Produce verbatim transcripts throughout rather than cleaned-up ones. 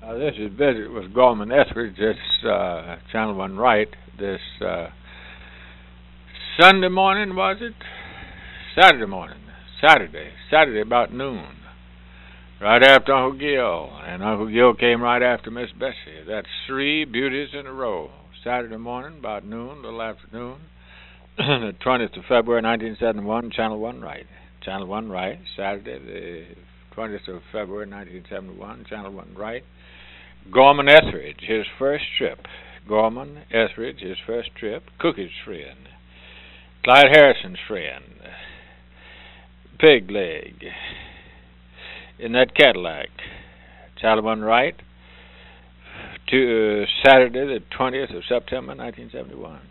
Uh, this is visit with Gorman Etheridge. This uh, Channel One Right. This uh, Sunday morning was it? Saturday morning. Saturday. Saturday about noon. Right after Uncle Gil, and Uncle Gil came right after Miss Bessie. That's three beauties in a row. Saturday morning about noon, little afternoon, the twentieth of February, nineteen seventy-one. Channel One Right. Channel One Right. Saturday, the twentieth of February, nineteen seventy-one. Channel One Right. Gorman Etheridge, his first trip. Gorman Etheridge, his first trip. Cookie's friend. Clyde Harrison's friend. Pig Leg. In that Cadillac. Channel One Right. To uh, Saturday, the twentieth of September, nineteen seventy-one.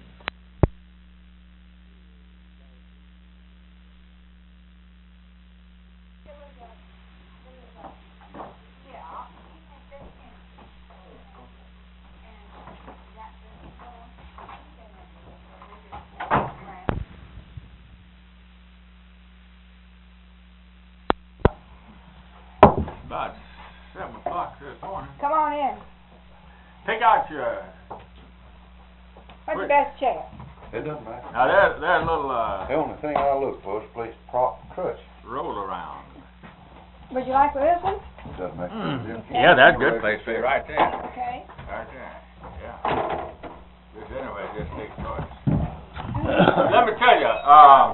About seven o'clock this morning. Come on in. Pick out your. What's your best chair? It doesn't matter. Now there's there's a little uh, The only thing I look for is a place to prop and crush. roll around. Would you like this one? It doesn't make Mm. any difference. Yeah, that's a good place for you right there. Okay. Right there. Yeah. Just anyway, just take choice. Let me tell you, um,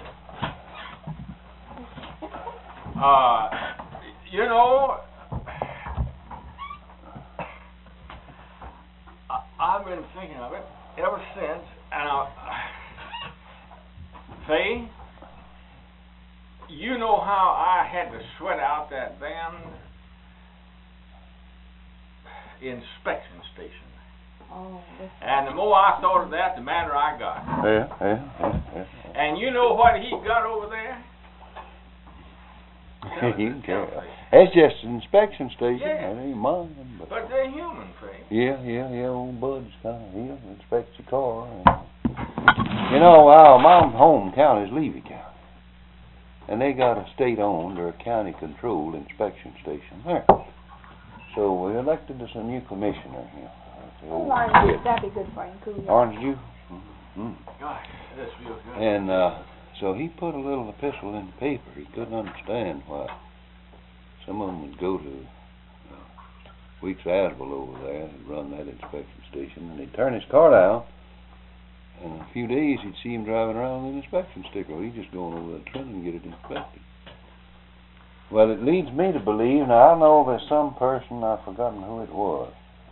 uh, you know, I, I've been thinking of it ever since, and I, Faye, you know how I had to sweat out that damn inspection station. Oh, this And the more I thought of that, the madder I got. Yeah, yeah, yeah, yeah. And you know what he got over there? You can carry it. It's just an inspection station. Yeah. That ain't mine. But But they're human, Faye. yeah, yeah, yeah. Old Bud's kind of he'll inspect your car. And, you know, our my home county is Levy County, and they got a state-owned or a county-controlled inspection station there. So we elected us a new commissioner here. The old orange Whit. juice, that'd be good for you. Cool you. Orange juice. Mm-hmm. Gosh, this feels good. And uh, so he put a little epistle in the paper. He couldn't understand why some of them would go to uh, Weeks Asbel over there and run that inspection station, and he'd turn his car down, and in a few days he'd see him driving around with an inspection sticker. He's just going over the trailer and get it inspected. Well, it leads me to believe, now I know there's some person, I've forgotten who it was,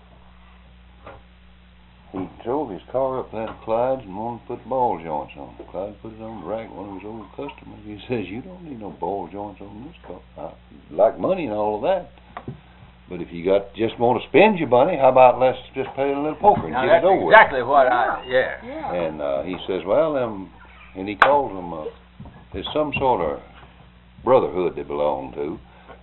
he drove his car up there to Clyde's and wanted to put ball joints on it. Clyde put it on the rack, one of his old customers. He says, you don't need no ball joints on this car. I like money and all of that. But if you got just want to spend your money, how about let's just play a little poker and Now get that's it over with. exactly what I, yeah. Yeah. And uh, he says, well, um, and he calls them, uh, there's some sort of brotherhood they belong to.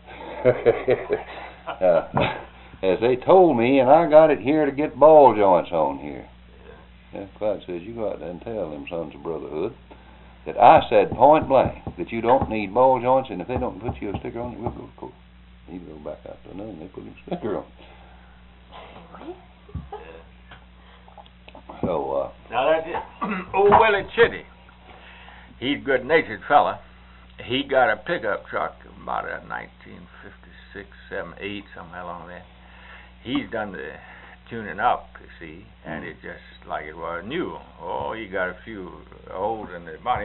uh, as they told me, and I got it here to get ball joints on here. Yeah, Clyde says, you go out there and tell them sons of brotherhood that I said point blank that you don't need ball joints, and if they don't put you a sticker on it, we'll go to court. He go back out to another, and they put him a sticker on it. So, uh, Now that's it. Old Willie Chitty, he's a good-natured fella. He got a pickup truck about a nineteen fifty-six, seven, eight, somewhere along there. He's done the tuning up, you see, and it's just like it was new. Oh, he got a few holes in the body.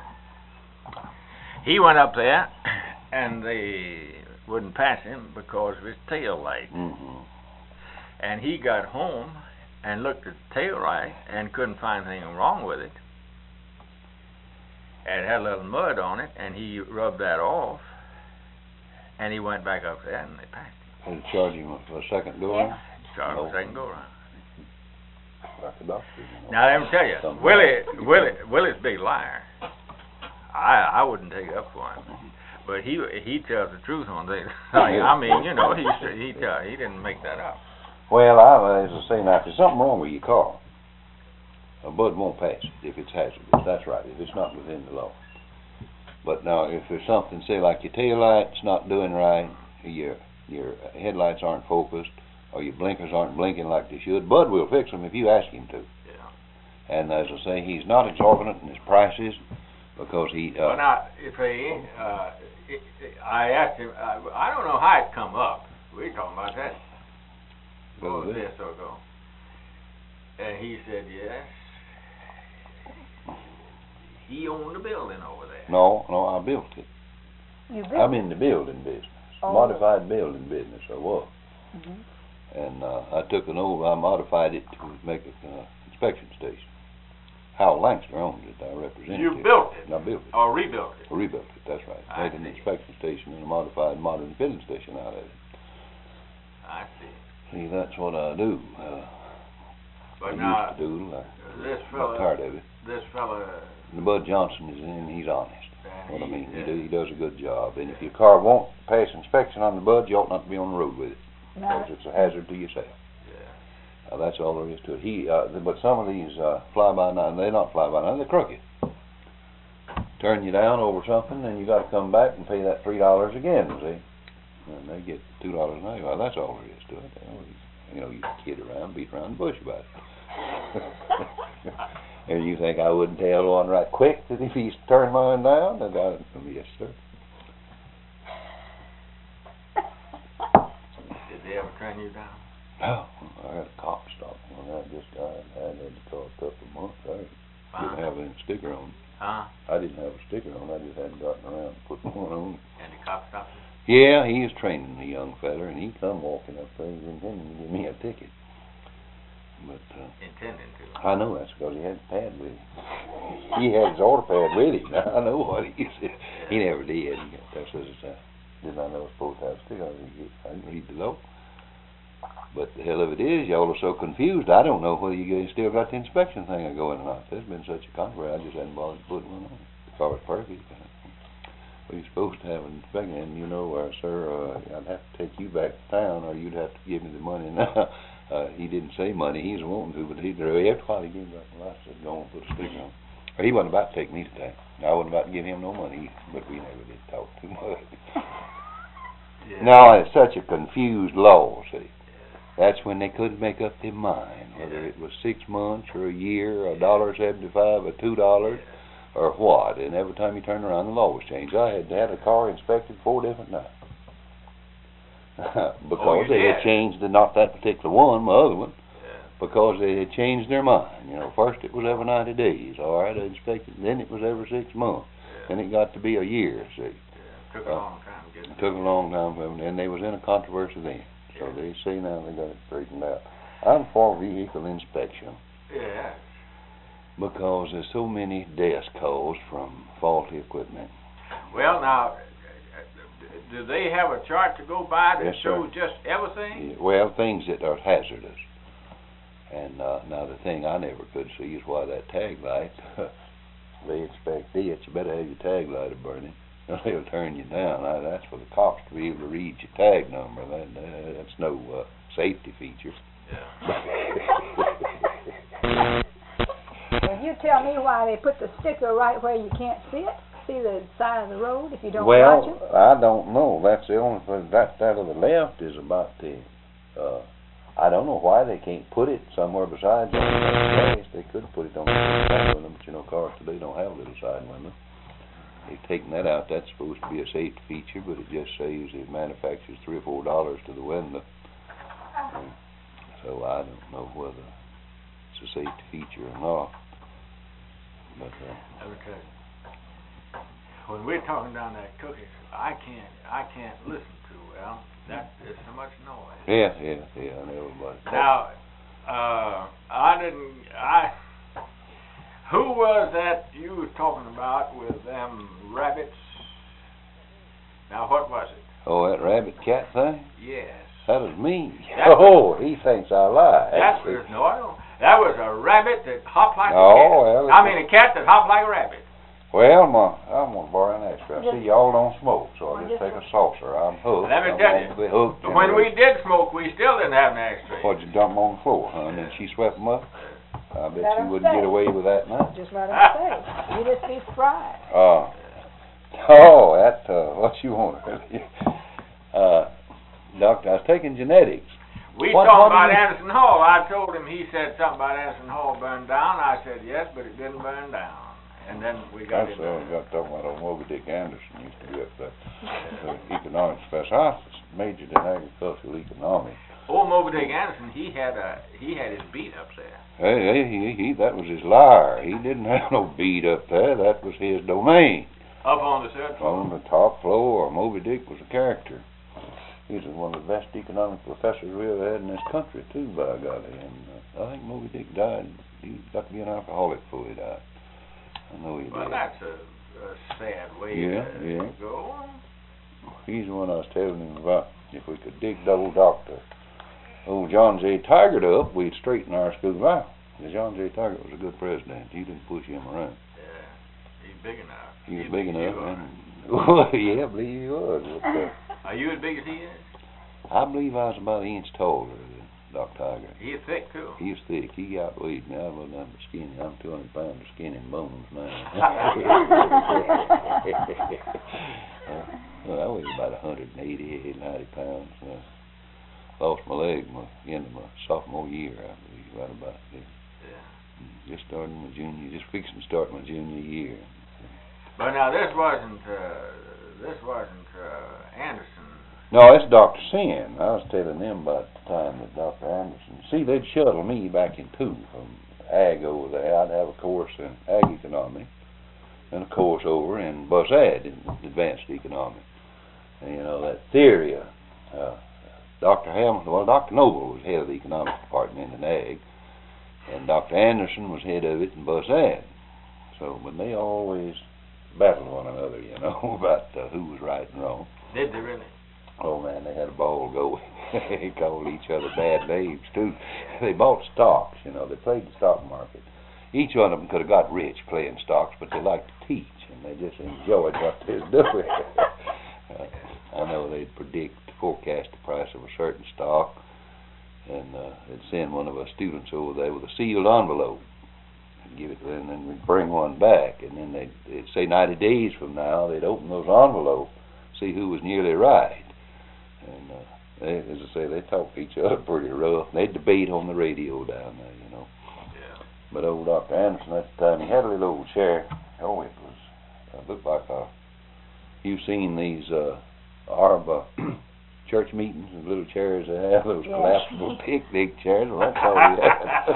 He went up there, and they wouldn't pass him because of his tail light. mm-hmm. And he got home and looked at the tail light and couldn't find anything wrong with it. And it had a little mud on it, and he rubbed that off, and he went back up there, and they passed him. They charge him for a second go around? Charged No. him second go around. Like a doctor, you know. Now let me tell you, Something Willie, like that. Willie, Willie's a big liar. I I wouldn't take up for him, but he he tells the truth on things. Like, I mean, you know, he he tell he didn't make that up. Well, I, as I say now, if there's something wrong with your car, a bud won't pass it if it's hazardous. That's right, if it's not within the law. But now, if there's something, say like your tail light's not doing right, your your headlights aren't focused, or your blinkers aren't blinking like they should, Bud will fix them if you ask him to. Yeah. And as I say, he's not exorbitant in his prices because he. Uh, well, now, if he, uh, it, it, I asked him, I, I don't know how it come up. We were talking about that. What was this or ago? And he said, yes. He owned the building over there. No, no, I built it. You built I'm in the building business, Oh. modified building business. I was, Mhm. and uh, I took an old, I modified it to make an uh, inspection station. Howell Langster owns it. I represented You it. built it? And I built it. Or rebuilt it? Rebuilt it. That's right. I Made an see. inspection station and a modified modern filling station out of it. I see. See, that's what I do. Uh, But I now, used to do. I, this I'm fella, tired of it. this fella, And Bud Johnson is in. He's honest. and What I he, mean, he, uh, do, he does a good job. And if your car won't pass inspection on the Bud, you ought not to be on the road with it, Now, because it's a hazard to yourself. yeah. Uh, that's all there is to it. He, uh, th- but some of these uh, fly-by-night, they're not fly-by-night, they're crooked. Turn you down over something, and you got to come back and pay that three dollars again. See, and they get two dollars an hour. Well, that's all there is to it. You know, you kid around, beat around the bush about it. And you think I wouldn't tell one right quick that if he's turned mine down? And I, yes, sir. Did they ever turn you down? No, I had a cop stop when I just got. I had the car a couple of months. I Huh? didn't have any sticker on. Huh? I didn't have a sticker on. I just hadn't gotten around to putting one on. And the cop stopped you? Yeah, he was training the young feller, and he come walking up there. He was intending to give me a ticket. But uh, Intending to. I know that's because he had his pad with him. He had his order pad with him. I know what he said. He never did. He got that says uh, didn't I know I was supposed to have a sticker on it? I didn't read the law. But the hell of it is, y'all are so confused. I don't know whether you guys still got the inspection thing going or not. There's been such a controversy. I just hadn't bothered putting one on. The car's perfect. Well, you're supposed to have an inspection, and you know, uh, sir, uh, I'd have to take you back to town, or you'd have to give me the money now. Uh, he didn't say money. He was wanting to, but he after a while he gave me back the license. Said, go on, put a sticker on. Or he wasn't about to take me to town. I wasn't about to give him no money, but we never did talk too much. Yeah. No, it's such a confused law, see. That's when they couldn't make up their mind, whether it was six months or a year, a dollar seventy-five, or two dollars, or what. And every time you turned around, the law was changed. I had had a car inspected four different times. Because Oh, you they did? had changed the, not that particular one, my other one, Yeah. because they had changed their mind. You know, first it was every ninety days, all right, I inspected, then it was every six months, Yeah. then it got to be a year, see. Yeah. Took a Uh, long time to get It took a long time for them, and they was in a controversy then. So Yeah. they say now they got it straightened out. I'm for vehicle inspection Yeah. because there's so many deaths caused from faulty equipment. Well, now, do they have a chart to go by that Yes, sir. shows just everything? Yeah, well, things that are hazardous. And uh, now the thing I never could see is why that tag light, they inspect it, you better have your tag light burning. They'll turn you down. I, that's for the cops to be able to read your tag number. That, that That's no uh, safety feature. Yeah. Will you tell me why they put the sticker right where you can't see it? See the side of the road if you don't Well, watch it? I don't know. That's the only thing. That that of the left is about the. Uh, I don't know why they can't put it somewhere besides on the gas. They could put it on the side window, but you know, cars today don't have a little side window. They've taken that out. That's supposed to be a safety feature, but it just saves it manufactures three or four dollars to the window. And so I don't know whether it's a safety feature or not. But uh, Let me tell you. When we're talking down that cookies, I can't, I can't listen to well. That is so much noise. yeah, yeah, yeah. And everybody. Now, uh, I didn't. I. Who was that you was talking about with them rabbits? Now, what was it? Oh, that rabbit cat thing? Yes. That was me. That Oh, he thinks I lie. That Actually. was no. I don't. That was a rabbit that hopped like Oh, a cat. well, I mean, a cat that hopped like a rabbit. Well, my, I'm gonna borrow an extra. I see y'all don't smoke, so I just take a saucer. I'm hooked. Let me I'm tell gonna you, be hooked in When the- we did smoke, we still didn't have an ashtray. What'd you dump 'em on the floor, huh? And then she swept 'em up? I bet Let you 'em wouldn't stay. get away with that now. Just let them stay. You just be surprised. Uh, oh, that, uh, what you want? uh, doctor, I was taking genetics. We What- talked what about do you- Anderson Hall. I told him, he said something about Anderson Hall burned down. I said, yes, but it didn't burn down. And then we got That's him. all we got talking about old Moby Dick Anderson used to be up there. The economics professor. I majored in agricultural economics. Old Moby Dick Anderson, he had a he had his beat up there. Hey, hey, he, he, that was his lyre. He didn't have no beat up there. That was his domain. Up on the third floor. On the top floor, Moby Dick was a character. He was one of the best economic professors we ever had in this country, too, by golly. And uh, I think Moby Dick died. He got to be an alcoholic before he died. I know he Well, did. that's a, a sad way Yeah, to yeah. go. He's the one I was telling him about. If we could dig the old doctor, old John J. Taggart up, we'd straighten our school out. And John J. Taggart was a good president. You didn't push him around. Yeah, he's big enough. He was He'd big beat enough. you up. And, well, yeah, I believe he was. But, uh, Are you as big as he is? I believe I was about an inch taller than Doctor Taggart. He's thick too. He was thick. He outweighed me. I wasn't that skinny. I'm two hundred pounds of skin and bones now. uh, well, I weighed about one hundred eighty, ninety pounds. Uh, lost my leg my end of my sophomore year, I believe, right about there. Yeah. Just starting my junior, just fixing to start my junior year. But now this wasn't uh, this wasn't uh, Anderson. No, it's Doctor Sin. I was telling them about the time that Doctor Anderson. See, they'd shuttle me back in two from ag over there. I'd have a course in ag economics and a course over in bus ad in advanced economics. And, you know, that theory of uh, Doctor Hamilton, well, Doctor Noble was head of the economics department in ag, and Doctor Anderson was head of it in bus ad. So, but they always battled one another, you know, about uh, who was right and wrong. Did they really? Oh man, they had a ball going. They called each other bad names too. They bought stocks, you know. They played the stock market. Each one of them could have got rich playing stocks, but they liked to teach, and they just enjoyed what they was doing. uh, I know they'd predict, forecast the price of a certain stock, and uh, they'd send one of our students over there with a sealed envelope, and give it to them, and then we'd bring one back, and then they'd, they'd say ninety days from now they'd open those envelopes, see who was nearly right. And uh, they, as I say, they talked to each other pretty rough. They debate on the radio down there, you know. Yeah. But old Doctor Anderson at the time, he had a little old chair. Oh, it was, it looked like a, you've seen these uh, Arab uh, church meetings, the little chairs they have, those Yeah. collapsible picnic chairs. Well, that's all he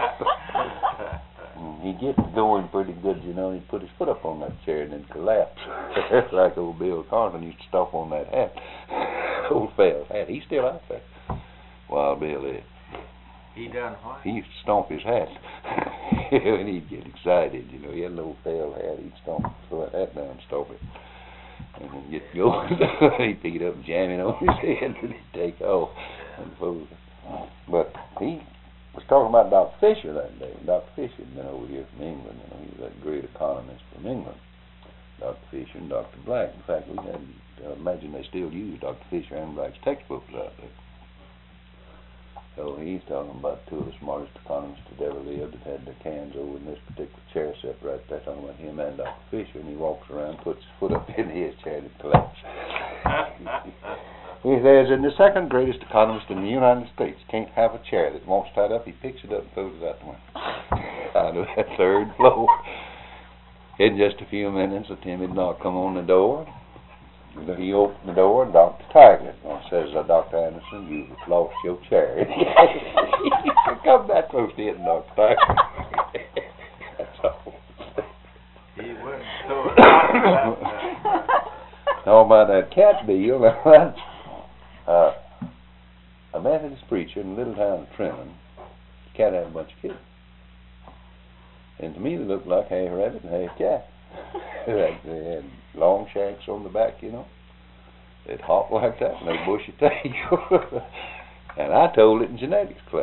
had. And he gets going pretty good, you know. He'd put his foot up on that chair and then collapse. Like old Bill Carson used to stomp on that hat. Old fell's hat. He's still out there. Wild Bill is. He done what? He used to stomp his hat. When he'd get excited, you know. He had an old fell hat. He'd stomp, throw that hat down and stomp it. And then get going. He'd pick it up and jam it on his head and he'd take off. And fool. But he was talking about Doctor Fisher that day. Doctor Fisher had been over here from England. You know, he was that great economist from England. Doctor Fisher and Doctor Black. In fact, we had, uh, imagine they still use Doctor Fisher and Black's textbooks out there. So he's talking about two of the smartest economists that ever lived that had their cans over in this particular chair set right there, talking about him and Doctor Fisher, and he walks around, puts his foot up in his chair and collapses. He says, and the second greatest economist in the United States can't have a chair that won't start up. He picks it up and throws it out the window. Out of that third floor. In just a few minutes, a timid knock come on the door. He opened the door, and Doctor Taggart says, uh, Doctor Anderson, you've lost your chair. He said, come that close to hitting Doctor Taggart. That's all. He wouldn't throw it out. Now about that cat deal, that's uh, a Methodist preacher in the little town of Trenton. The cat had a bunch of kittens. And to me they looked like half rabbit and half cat. They had long shanks on the back, you know. They'd hop like that and they'd bushy tail. And I told it in genetics class.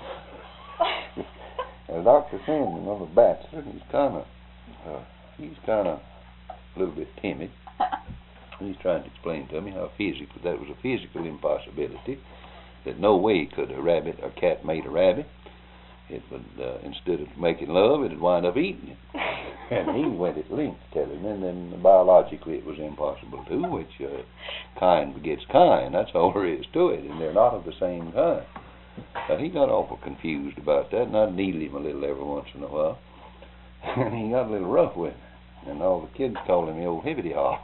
And Doctor Sandman, another bachelor, he's kind of, uh, he's kind of a little bit timid. He's trying to explain to me how physical, that was a physical impossibility, that no way could a rabbit or cat mate a rabbit. It would, uh, instead of making love, it would wind up eating it. And he went at length telling me, and then biologically it was impossible too, which uh, kind begets kind. That's all there is to it, and they're not of the same kind. But he got awful confused about that, and I'd needle him a little every once in a while. And he got a little rough with me. And all the kids called him the old hippity hop.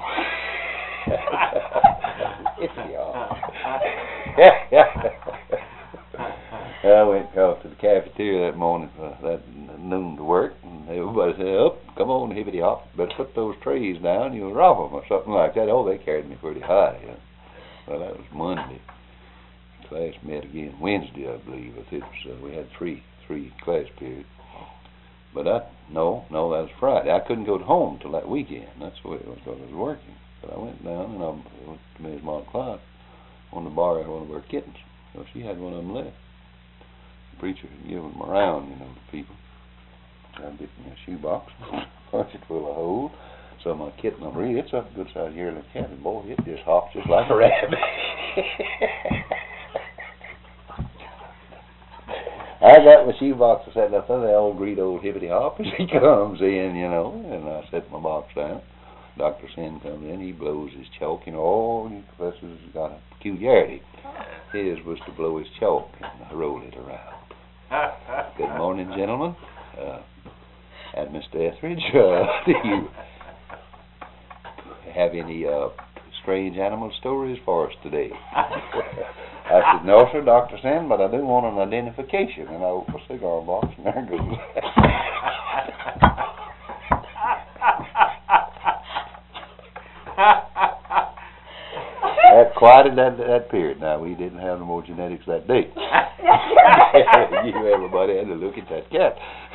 Hippity hop. I went off to the cafeteria that morning for that noon to work, and everybody said, "Up, come on, hippity hop. Better put those trays down, you'll rob them," or something like that. Oh, they carried me pretty high. You know. Well, that was Monday. Class met again Wednesday, I believe. It was, uh, we had three three class periods. But I, no, no, that was Friday. I couldn't go home till that weekend. That's the way it was, because I was working. But I went down and I went to Miz Montclair on the bar one of our kittens. So she had one of them left. The preacher had given them around, you know, to people. I bit me a shoebox, punched it full of holes. So my kitten, I'm reading, it's a good sized yearling cat, and boy, it just hops just like a rabbit. I got my shoebox set up there, they all greet old hippity hop as he comes in, you know, and I set my box down. Doctor Sin comes in, he blows his chalk, you know, all you professors got a peculiarity. His was to blow his chalk and roll it around. Good morning, gentlemen. Uh, and Mister Etheridge, uh, do you have any uh, strange animal stories for us today? I said, "No, sir, Doctor Sin, but I do want an identification." And I opened a cigar box, and there goes. That quieted that, that period. Now, we didn't have no more genetics that day. You, everybody had to look at that cat.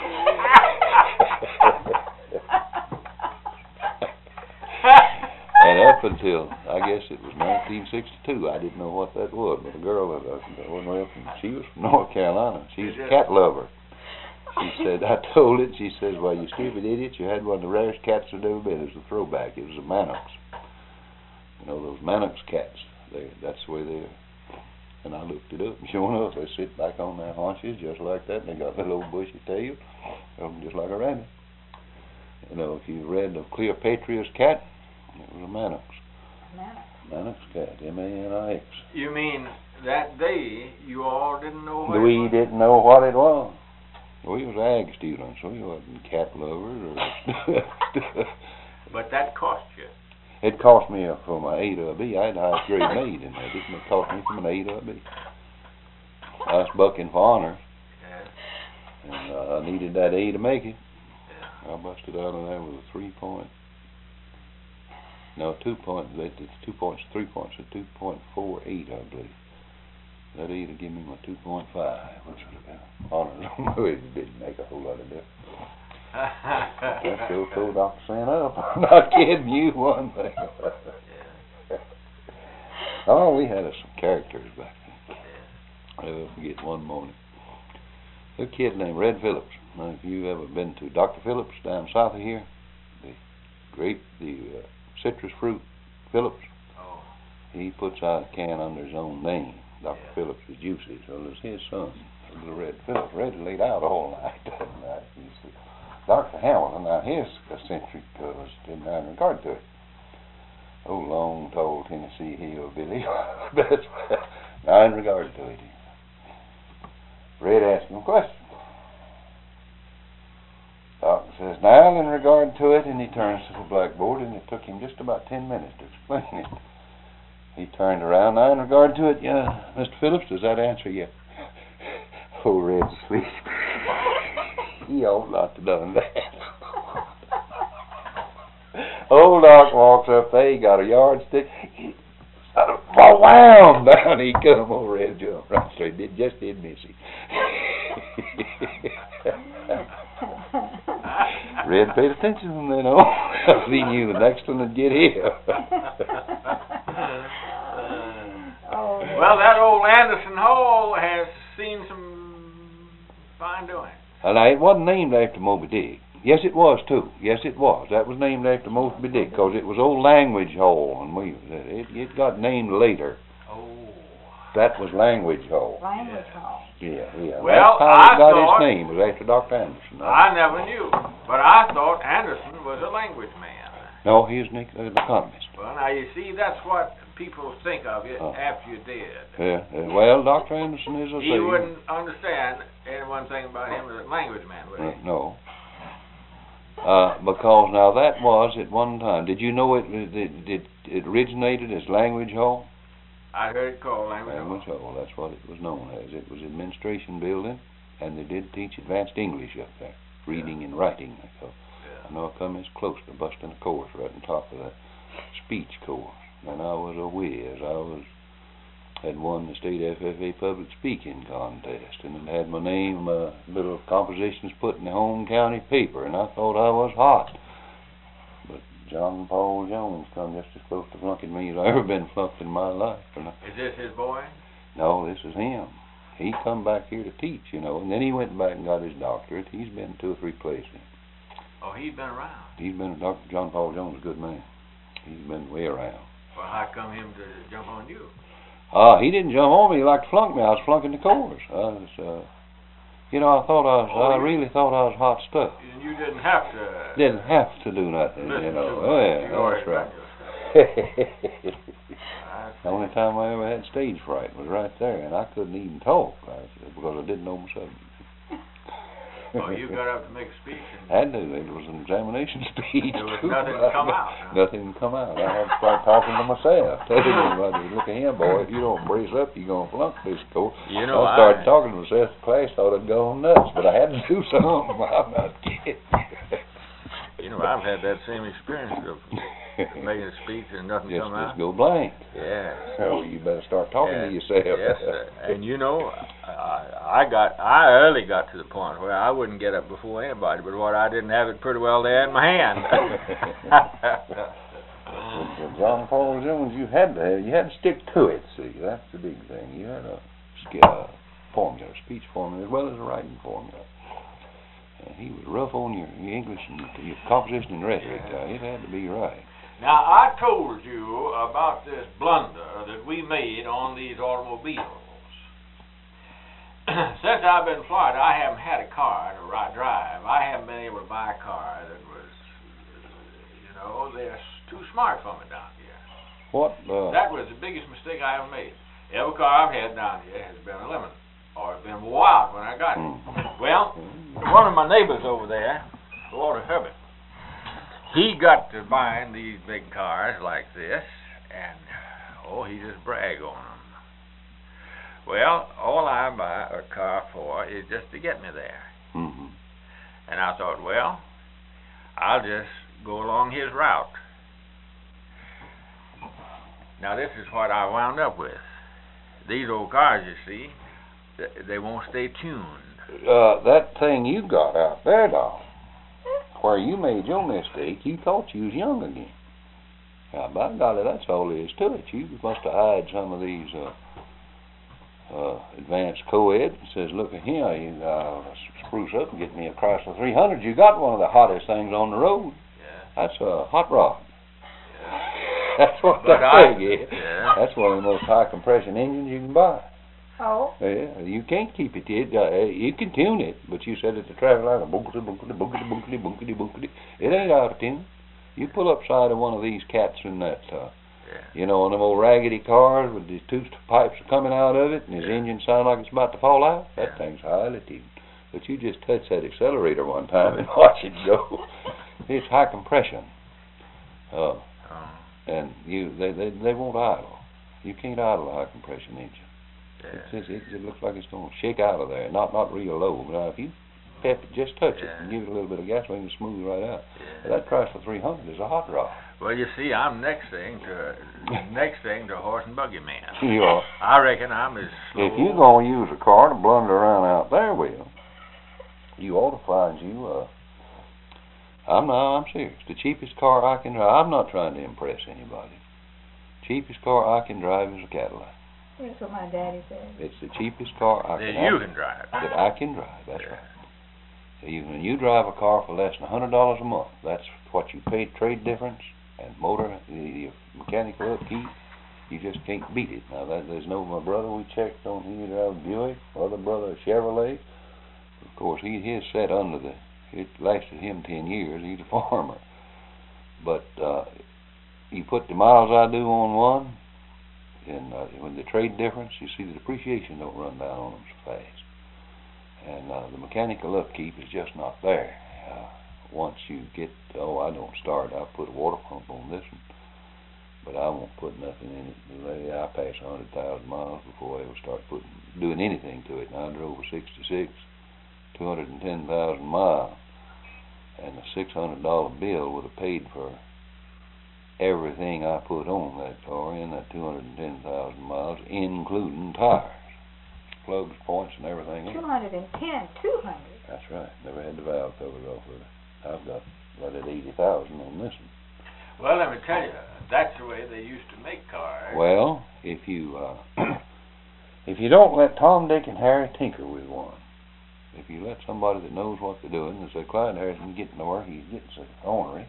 And up until, I guess it was nineteen sixty-two, I didn't know what that was, but a girl that I went with, she was from North Carolina. She's a cat lover. She said, I told it, she says, "Well, you stupid idiot, you had one of the rarest cats that ever been." It was a throwback. It was a Manox. You know, those Manox cats, they, that's the way they are. And I looked it up, and sure enough, they sit back on their haunches just like that, and they got little old bushy tails, just like a rabbit. You know, if you read of Cleopatra's cat, it was a Manox. Manox. Manox cat, M A N I X. You mean that day you all didn't know what We it was? didn't know what it was. We was ag students. We wasn't cat lovers or stuff. But that cost you. It cost me a, from an A to a B. I had a highest grade maid in there. It didn't cost me from an A to a B. I was bucking for honor, Yeah. and uh, I needed that A to make it. Yeah. I busted out of there with a three point. No, two point. It's two points, three points. A two point four eight, I believe. That A to give me my two point five, which would have been honor. It didn't make a whole lot of difference. That sure threw Doctor Sin up. I'm not kidding you one thing. Yeah. Oh, we had uh, some characters back then. I'll never forget one morning. A kid named Red Phillips. Now, if you've ever been to Doctor Phillips down south of here, the grape, the uh, citrus fruit Phillips, Oh. he puts out a can under his own name. Doctor Yeah. Phillips is juicy, so it was his son, little Red Phillips. Red laid out all night that night. He said, Doctor Hamilton, now his eccentric was in regard to it. Oh, long, tall Tennessee hillbilly. Now in regard to it, Red asked him a question. Doctor says, now in regard to it, and he turns to the blackboard, and it took him just about ten minutes to explain it. He turned around, now in regard to it, yeah, Mister Phillips, does that answer you? Oh, Red's asleep. He ought not to done that. Old Doc walks up there, he got a yardstick. He wham down he come. Old Red jumped right straight. Did just did miss him. Red paid attention from then on. He knew the next one would get here. Oh, Well, that old Anderson Hall has seen some fine doing. And it wasn't named after Moby Dick. Yes, it was too. Yes, it was. That was named after Moby Dick because it was Old Language Hall, and we it it got named later. Oh. That was Language Hall. language hall. Yeah, yeah. Well, That's how I it got thought- its name. It was after Doctor Anderson. I never knew, but I thought Anderson was a language man. No, he was an ec- an economist. Well, now you see, that's what people think of you Uh. after you're dead. Yeah, yeah. Well, Doctor Anderson is a He wouldn't understand any one thing about him as a language man, would Uh, he? no. Uh, because now that was at one time. Did you know it? It, it, it originated as Language Hall. I heard it called language. Language Hall. That's what it was known as. It was administration building, and they did teach advanced English up there, reading and writing. They call. Yeah. I know I come this close to busting a course right on top of that speech course, and I was a whiz. I was had won the state F F A public speaking contest, and it had my name, uh, little compositions put in the home county paper, and I thought I was hot. But John Paul Jones come just as close to flunking me as I ever been flunked in my life. And I, Is this his boy? no, this is him. He come back here to teach, you know, and then he went back and got his doctorate. He's been two or three places. Oh, he's been around. He's been, Doctor John Paul Jones, a good man. He's been way around. Well, how come him to jump on you? Uh, he didn't jump on me. He liked to flunk me. I was flunking the course. I was, uh, you know, I thought I was, Oh, I you- really thought I was hot stuff. And you didn't have to. Didn't have to do nothing, listen you know. to Oh, him. yeah, You that's already right. got your stuff. I The only time I ever had stage fright was right there, and I couldn't even talk I, because I didn't know my subject. Oh, you got up to make a speech and Had to. It was an examination speech. there was too. nothing to come out, huh? Nothing to come out. I had to start talking to myself. Telling everybody, look at him, boy. If you don't brace up, you're gonna flunk this course. You know, I started I- talking to myself. The class thought I'd gone nuts, but I had to do something. I'm not kidding. You know, I've had that same experience of making a speech and nothing Just, come out. just go blank. Yeah. So you better start talking Yeah, to yourself. Yes, sir. And you know, I, I got, I early got to the point where I wouldn't get up before anybody, but what I didn't have it pretty well there in my hand. With John Paul Jones, you had to have, you had to stick to it. See, that's the big thing. You had a sk- uh, formula, a speech formula, as well as a writing formula. And he was rough on your, your English and your composition and rhetoric. Uh, it had to be right. Now, I told you about this blunder that we made on these automobiles. Since I've been in Florida, I haven't had a car to ri- drive. I haven't been able to buy a car that was, you know, they're too smart for me down here. What? Uh, That was the biggest mistake I ever made. Every car I've had down here has been a lemon, or it's been wore out when I got it. Mm. Well, one of my neighbors over there, Walter Herbert, he got to buying these big cars like this, and oh, he just brag on them. Well, all I buy a car for is just to get me there. Mm-hmm. And I thought, well, I'll just go along his route. Now, this is what I wound up with. These old cars, you see, th- they won't stay tuned. Uh, that thing you got out there, dog, where you made your mistake, you thought you was young again. Now, by golly, that's all there is to it. You must have eyed some of these uh, uh, advanced co-eds and says, look at here, you uh, spruce up and get me a Chrysler three hundred. You got one of the hottest things on the road. Yeah. That's a hot rod. Yeah. That's what But that I- thing is. yeah. That's one of the most high compression engines you can buy. Oh, Yeah, you can't keep it. it uh, you can tune it, but you set it to traffic light, bookity, bookity, bookity, bookity, bookity, bookity. It ain't out of tune. You pull up side of one of these cats in that, uh, Yeah. you know, one of them old raggedy cars with these two pipes coming out of it, and his Yeah. engine sound like it's about to fall out. That Yeah. thing's highly tuned. But you just touch that accelerator one time and watch it go. It's high compression. Uh, Oh. and you, they, they, they won't idle. You can't idle a high compression engine. Yeah. It's just, it, it looks like it's going to shake out of there. Not not real low, but uh, if you pep it, just touch it and Yeah. give it a little bit of gasoline, it'll smooth right out. Yeah. But that Chrysler three hundred is a hot rod. Well, you see, I'm next thing to next thing to horse and buggy man. You are. I reckon I'm as slow. If you're going to use a car to blunder around out there with, you ought to find you. Uh, I'm not. I'm serious. The cheapest car I can drive. I'm not trying to impress anybody. Cheapest car I can drive is a Cadillac. that's what my daddy said. It's the cheapest car I that can. you have- can drive. That I can drive. That's Yeah. right. So you, when you drive a car for less than a hundred dollars a month, that's what you pay trade difference and motor, the, the mechanical upkeep. You just can't beat it. Now that there's no my brother we checked on he drive Buick, other brother Chevrolet. Of course he his set under the it lasted him ten years. He's a farmer, but, uh, you put the miles I do on one, and, uh, when the trade difference, you see the depreciation don't run down on them so fast. And, uh, the mechanical upkeep is just not there. Uh, once you get, oh, I don't start, I put a water pump on this one, but I won't put nothing in it. I pass a hundred thousand miles before I ever start putting, doing anything to it. And I drove a sixty-six, two hundred and ten thousand miles, and a six hundred dollar bill would have paid for everything I put on that car in that two hundred and ten thousand miles, including tires, plugs, points, and everything. Two hundred and ten, two hundred. That's right. Never had the valve covered off of it. I've got right at eighty thousand on this one. Well, let me tell you, that's the way they used to make cars. Well, if you uh, if you don't let Tom, Dick, and Harry tinker with one, if you let somebody that knows what they're doing, and say Clyde Harrison getting to work, he's getting so ornery.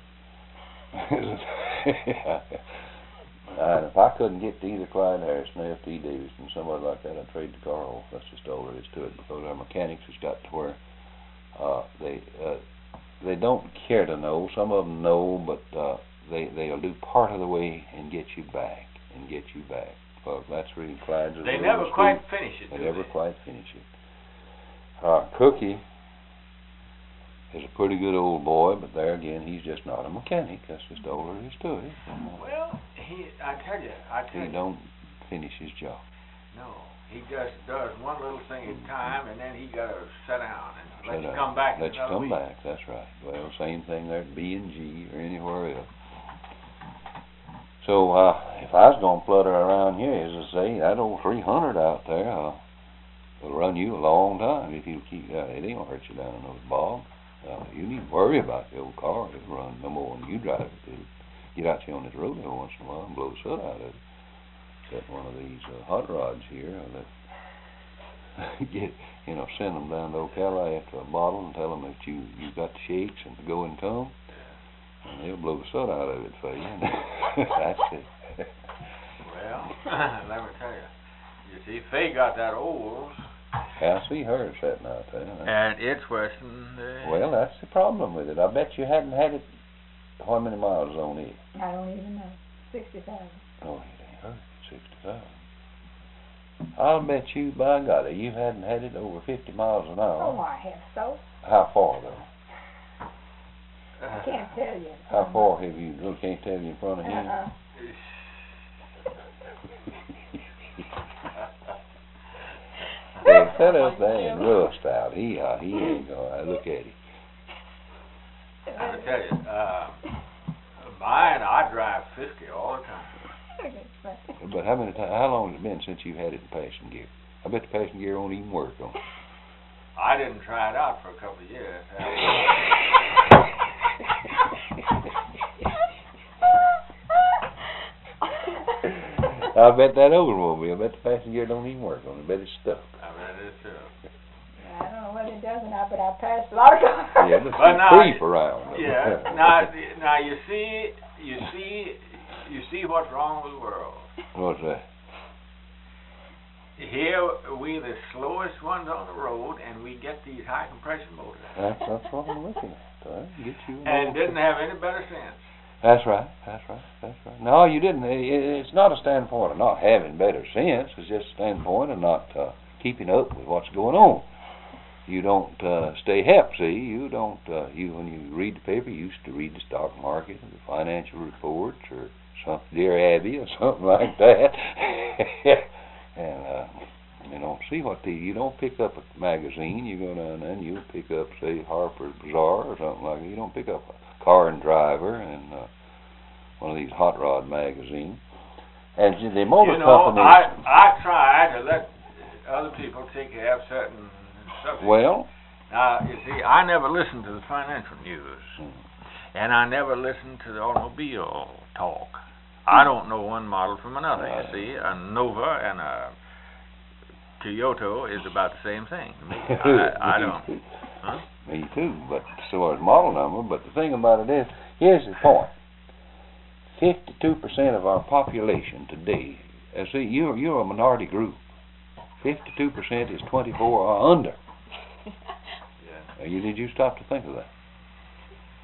And if I couldn't get to either Clyde Harrison or F T Davidson, somebody like that, I'd trade the car off. That's just all there is to it, because our mechanics has got to where uh, they uh, they don't care to know. Some of them know, but uh, they they'll do part of the way and get you back and get you back. Because that's really Clyde's. They never quite finish it. They do never they? quite finish it. Uh, Cookie is a pretty good old boy, but there again, he's just not a mechanic. That's just all there is to it. Well, he, I tell you, I tell He you. don't finish his job. No, he just does one little thing at a time, and then he got to sit down and let Sit you down. come back. Let you another come week. back, that's right. Well, same thing there at B and G or anywhere else. So, uh, if I was going to flutter around here, as I say, that old three hundred out there, uh, will run you a long time if you keep, uh, it ain't going to hurt you down in those bogs. Uh, you need to worry about the old car. It'll run no more than you drive it to. Get out here on this road every once in a while and blow the soot out of it. Got one of these uh, hot rods here that get, you know, send them down to Ocala after a bottle and tell them that you you got the shakes and the go and come, and they'll blow the soot out of it for you. That's it. Well, let me tell you. You see, Faye got that old. I see her sitting out there. And it's worse than the... Well, that's the problem with it. I bet you hadn't had it. How many miles on it? I don't even know. Sixty thousand. Oh, it ain't hurt. Sixty thousand. I'll bet you, by God, you hadn't had it over fifty miles an hour. Oh, I have so. How far though? I can't tell you. How far have you? Look, can't tell you in front of him. Uh-uh. Hey, set up there and rust out. He, uh, he ain't gonna look at him. I tell you, uh, mine, I drive fifty all the time. But how many times? How long has it been since you've had it in passing gear? I bet the passing gear won't even work on it. I didn't try it out for a couple of years. I bet that Oldsmobile, I bet the passing gear don't even work on it. I bet it's stuck. I bet it is too. I don't know whether it does or not, but I passed a lot of cars. Yeah, but But it's now- creep around. Yeah. Now, now you see, you see, you see what's wrong with the world. What's that? Here we the slowest ones on the road, and we get these high compression motors. That's, that's what I'm looking at. Uh, get you an And old- didn't have any better sense. That's right. That's right. That's right. No, you didn't. It- It's not a standpoint of not having better sense. It's just a standpoint of not uh, keeping up with what's going on. You don't uh, stay hep, see. You don't. Uh, you when you read the paper, you used to read the stock market, or the financial reports, or some Dear Abby, or something like that. And uh, you don't see what the. You don't pick up a magazine. You go down there and you pick up, say, Harper's Bazaar or something like that. You don't pick up a Car and Driver and uh, one of these hot rod magazines. And the motor You know, companies. I I try to let other people take care of certain subjects. Well. Now, you see, I never listen to the financial news, Hmm. and I never listen to the automobile talk. I don't know one model from another. You Right. see, a Nova and a Toyota is about the same thing to me. I, I Me don't. too. Huh? Me too, but so is model number. But the thing about it is, here's the point: fifty-two percent of our population today. Uh, see, you're you're a minority group. Fifty-two percent is twenty-four or under. Yeah. Uh, you did you stop to think of that?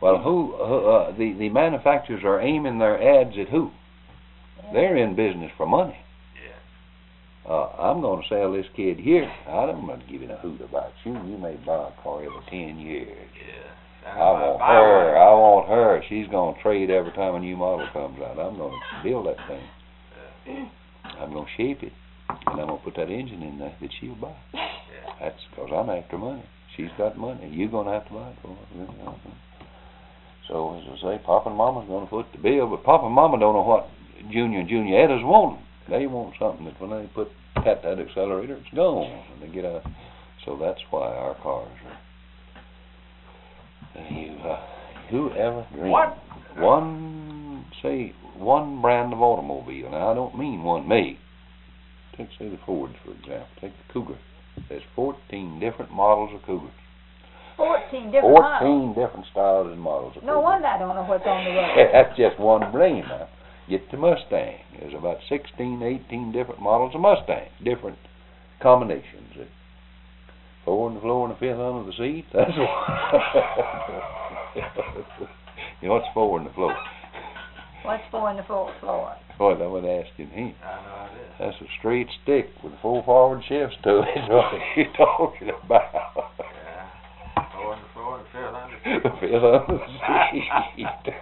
Well, who, who uh, the, the manufacturers are aiming their ads at who? They're in business for money. Yeah. Uh, I'm going to sell this kid here. I'm not giving a hoot about you. You may buy a car every ten years. Yeah. I want her. I want her. She's going to trade every time a new model comes out. I'm going to build that thing. Yeah. I'm going to shape it. And I'm going to put that engine in there that she'll buy. Yeah. That's because I'm after money. She's got money. You're going to have to buy it for her. So, as I say, Papa and Mama's going to foot the bill, but Papa and Mama don't know what Junior and Juniettas want. They want something that when they put tap that accelerator, it's gone. And they get out. So that's why our cars are. You, uh, who ever dreamed? What? One, say, one brand of automobile. Now, I don't mean one make. Take, say, the Fords, for example. Take the Cougar. There's fourteen different models of Cougars. Fourteen different models. Fourteen different styles and models of No Cougars. wonder I don't know what's on the road. That's just one brand now. Get the Mustang. There's about sixteen, eighteen different models of Mustang. Different combinations. Four on the floor and a fifth under the seat. That's what. You know what's four on the floor? What's four on the fourth floor? Boy, I would ask him. He. I know it is. That's a straight stick with four forward shifts to it. That's what you're talking about. Yeah. Four on the floor and fifth under the seat. The fifth under the seat.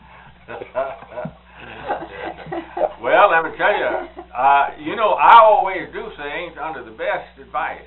Well, let me tell you, uh, you know, I always do things under the best advice.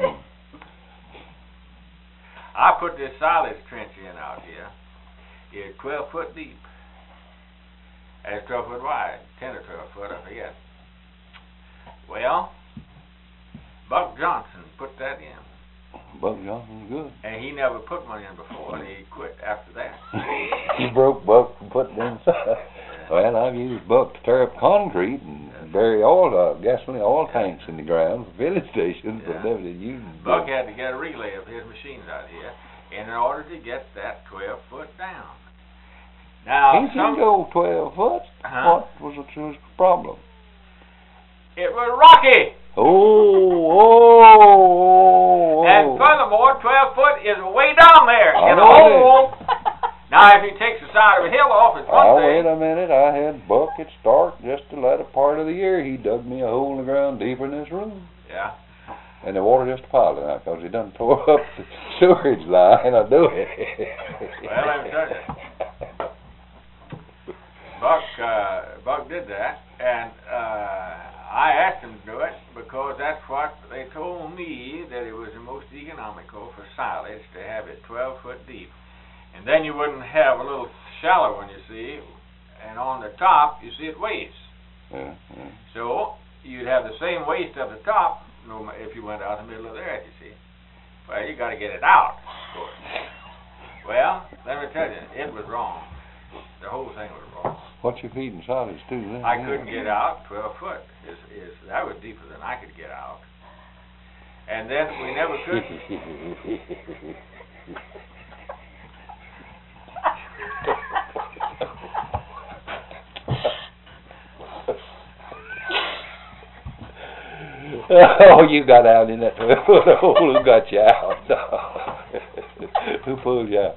I put this silage trench in out here. It's twelve foot deep. And it's twelve foot wide, ten or twelve foot, I forget. Well, Buck Johnson put that in. Buck Johnson's good. And he never put one in before, and he quit after that. He broke Buck and put it inside. Well, I've used Buck to tear up concrete and bury all uh, gasoline, oil tanks in the ground for filling stations, but Yeah. never did use them. Buck had to get a relay of his machines out here in order to get that twelve foot down. Now, He some, can go twelve foot. Huh? What was the was the problem? it was rocky. Oh, oh, oh, oh. And furthermore, twelve foot is way down there I in a know it hole. Now, if he takes the side of a hill off, it's one Oh, thing. wait a minute. I had Buck at start just the latter part of the year. He dug me a hole in the ground deeper in this room. Yeah. And the water just piling out because he done tore up the sewerage line. I do it. Well, let me tell you. Buck, uh, Buck did that, and uh, I asked him to do it because that's what they told me, that it was the most economical for silage to have it twelve foot deep. And then you wouldn't have a little shallow one, you see, and on the top, you see it waste. Yeah, yeah. So, you'd have the same waste of the top no ma- if you went out in the middle of the earth, you see. Well, you got to get it out, of course. Well, let me tell you, it was wrong. The whole thing was wrong. What you feeding silage to then? I couldn't get out twelve foot. Is is that was deeper than I could get out. And then we never could. Oh, you got out in that twelve foot hole. Who got you out? Who pulled you out?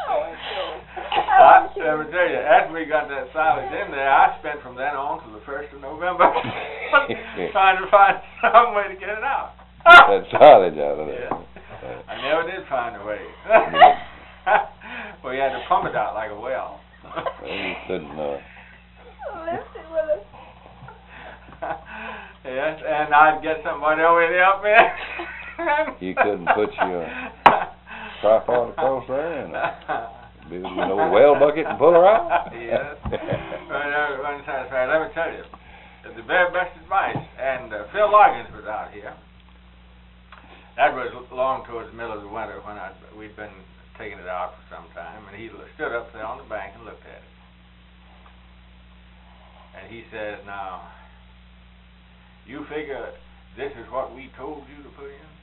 I, let me tell you, after we got that silage in there, I spent from then on to the first of November trying to find some way to get it out. That silage out of there. Yeah. I never did find a way. We had to pump it out like a well. Well, you couldn't, uh, Listen, Willis. Yes, and I'd get somebody over to help me. you couldn't put your tripod across there and uh, build you an old well bucket and pull her out? Yes. Well, no, wasn't satisfied. Let me tell you, the very best advice, and uh, Phil Loggins was out here. That was long towards the middle of the winter when I'd, we'd been taking it out for some time, and he stood up there on the bank and looked at it. And he says, now, you figure this is what we told you to put in?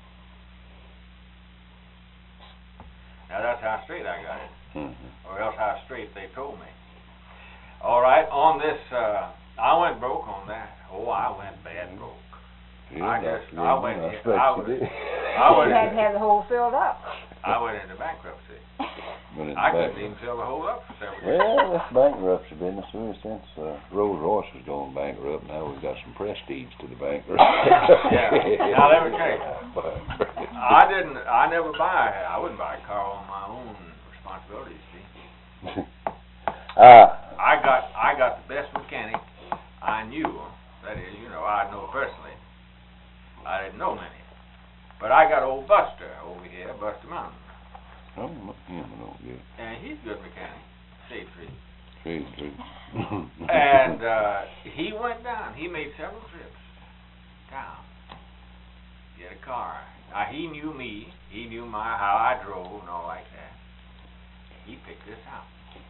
Now that's how straight I got it, Mm-hmm. or else how straight they told me. All right, on this, uh, I went broke on that. Oh, I went bad broke. Yeah, I that's just, good. I went, I I expect was, you did. I You went, had to have the hole filled up. I went into bankruptcy. Went into I couldn't bankruptcy. even sell the whole up for several years. Well, that's bankruptcy business. Ever since uh, Rolls Royce was going bankrupt, now we've got some prestige to the bankruptcy. Yeah. Now, let me tell you. I didn't, I never buy, I wouldn't buy a car on my own responsibility, see. uh, I got, I got the best mechanic I knew, that is, you know, I know personally. I didn't know many. But I got old Buster over here, Buster Mountain. I don't know him, I don't get it. And he's a good mechanic, shade tree. Shade tree. And uh, he went down, he made several trips down, get a car. Now, he knew me, he knew my how I drove and all like that. He picked this out.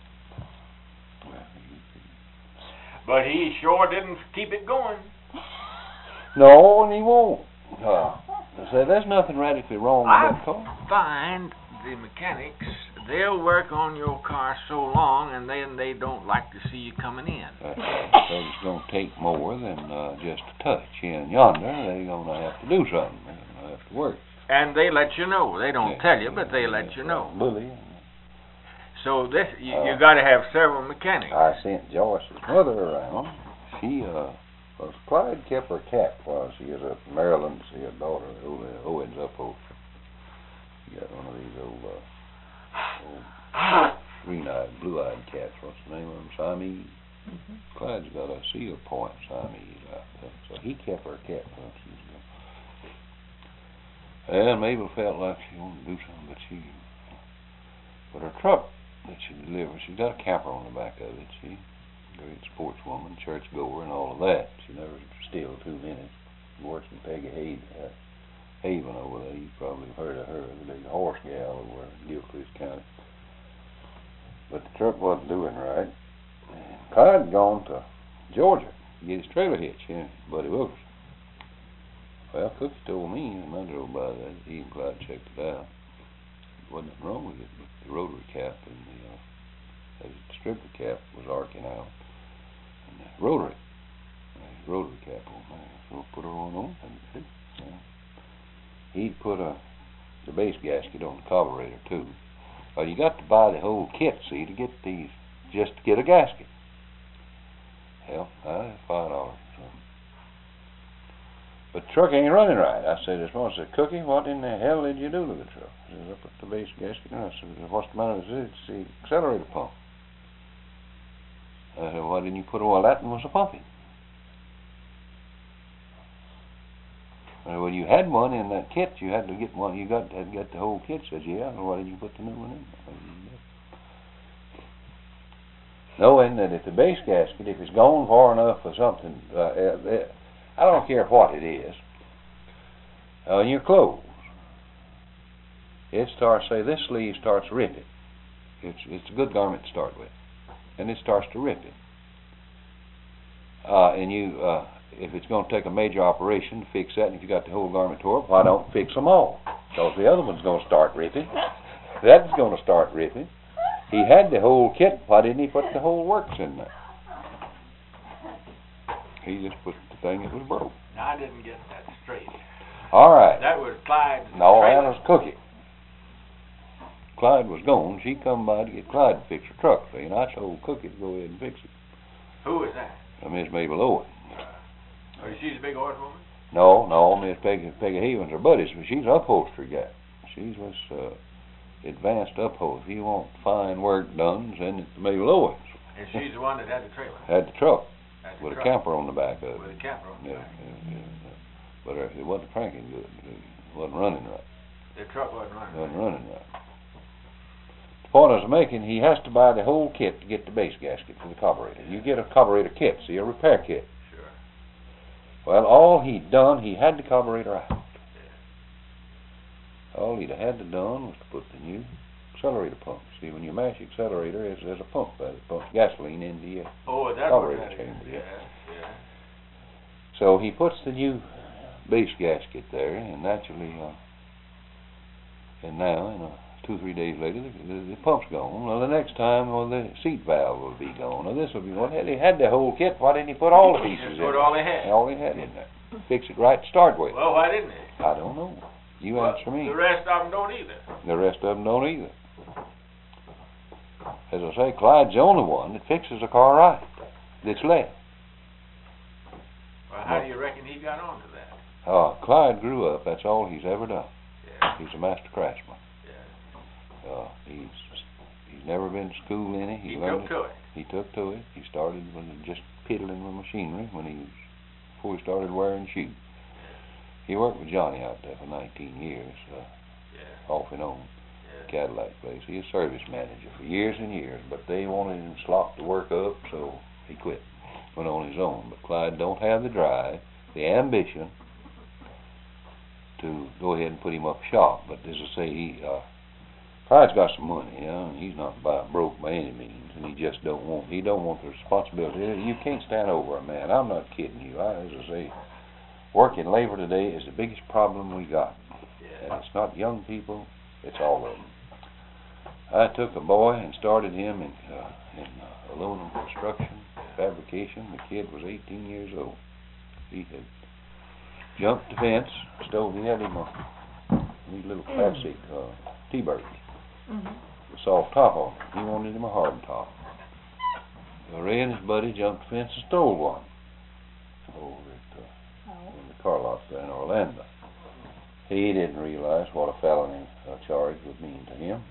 But he sure didn't keep it going. No, and he won't. Uh, so there's nothing radically wrong with I that car. find the mechanics, they'll work on your car so long and then they don't like to see you coming in. That's right. Because it's going to take more than uh, just a touch. Here and yonder, they're going to have to do something. They're going to have to work. And they let you know. They don't Yeah, tell you, but they yeah, let you know. Bully. So this, you, Uh, you got to have several mechanics. I sent Joyce's mother around. She, uh, was Clyde kept her cat while she was up in Maryland. She had a daughter, old uh, Owens upholstery. She got one of these old, uh, old green-eyed, blue-eyed cats. What's the name of them? Siamese. Mm-hmm. Clyde's got a seal point Siamese out there. So he kept her cat while she was gone. And Mabel felt like she wanted to do something, but she, but her truck that she delivered, she got a camper on the back of it. She, great sportswoman, church goer, and all of that. She never still two minutes. Works in Peggy Haven, uh, Haven over there. You probably have heard of her, the big horse gal over in Gilchrist County. But the truck wasn't doing right. And Clyde had gone to Georgia to get his trailer hitched, yeah, Buddy Wilkerson. Well, Cookie told me, and I drove by that, he and Clyde checked it out. There wasn't nothing wrong with it, but the rotary cap and the, uh, the distributor cap was arcing out. And the rotary, the rotary cap on there, so put her on on, and uh, he'd put a, the base gasket on the carburetor too. Well, you got to buy the whole kit, see, to get these, just to get a gasket. Hell, I five dollars or something. But the truck ain't running right. I said, this morning, I said, Cookie, what in the hell did you do to the truck? He says, I put the base gasket in. I said, what's the matter with it? It's the accelerator pump. I said, why didn't you put all that and was a pumping? I said, well, you had one in that kit. You had to get one. You got had to get the whole kit. Says, yeah. Why didn't you put the new one in? Knowing that if the base gasket, if it's gone far enough for something, uh, uh, I don't care what it is, on uh, your clothes, it starts, say this sleeve starts ripping. It's, it's a good garment to start with. And it starts to rip it. Uh, and you, uh, if it's going to take a major operation to fix that, and if you got the whole garment tore up, why don't fix them all? Because the other one's going to start ripping. That's going to start ripping. He had the whole kit. Why didn't he put the whole works in there? He just put the thing that was broke. Now, I didn't get that straight. All right. That was Clyde's No, that trailer. was Cookie. Clyde was gone. She come by to get Clyde to fix her truck. See, and I told Cookie to go ahead and fix it. Who was that? Uh, Miss Mabel Owen. Oh, she's a big horse woman? No, no, Miss Peggy, Peggy Havens, her buddies, but she's an upholstery guy. She's was uh, advanced upholstery. If you want fine work done, send it to Mabel Owens. And she's the one that had the trailer? Had the truck Had the with truck. a camper on the back of it. With a camper on the Yeah, back. yeah, yeah, yeah. But uh, it wasn't cranking good. It wasn't running right. The truck wasn't running. It wasn't running right. The point I was making, he has to buy the whole kit to get the base gasket for the carburetor. You get a carburetor kit, see, a repair kit. Sure. Well, all he'd done, he had the carburetor out. All he'd had to done was to put the new accelerator pump. See, when you mash the accelerator, there's, there's a pump that pumps gasoline into you. Oh, that's Carburetor what that is. chamber, Yeah, yeah. yeah. So he puts the new base gasket there, and naturally, uh, and now, you know, two, three days later, the, the, the pump's gone. Well, the next time, well, the seat valve will be gone. Well, this will be, well, he had the whole kit. Why didn't he put all the pieces Just in put there? all they had. All he had in there. Fix it right to start with. Well, why didn't they? I don't know. You Well, answer me. The rest of them don't either. The rest of them don't either. as I say, Clyde's the only one that fixes a car right, that's left. Well, how do you reckon he got onto that? Uh, Clyde grew up, that's all he's ever done. Yeah. He's a master craftsman. Yeah. Uh, he's he's never been to school in it. He, He learned took to it. He took to it. He started with just piddling with machinery when he was, before he started wearing shoes. He worked with Johnny out there for nineteen years, uh, Yeah. off and on, Yeah. Cadillac place. He was service manager for years and years, but they wanted him slopped the work up, so he quit, went on his own. But Clyde don't have the drive, the ambition to go ahead and put him up shop. But as I say, he uh, Clyde's got some money, you know, and he's not by, broke by any means, and he just don't want he don't want the responsibility. You can't stand over a man. I'm not kidding you. I, as I say, working labor today is the biggest problem we got, Yeah. and it's not young people; it's all of them. I took a boy and started him in uh, in uh, aluminum construction fabrication. The kid was eighteen years old. He had jumped the fence, stole. He had him a these little plastic uh, T-birds. Mm-hmm. The soft top on it. He wanted him a hard top. So Ray and his buddy jumped the fence and stole one over at uh, Oh. in the car lot there in Orlando. He didn't realize what a felony uh, charge would mean to him.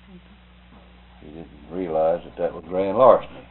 He didn't realize that that was grand larceny.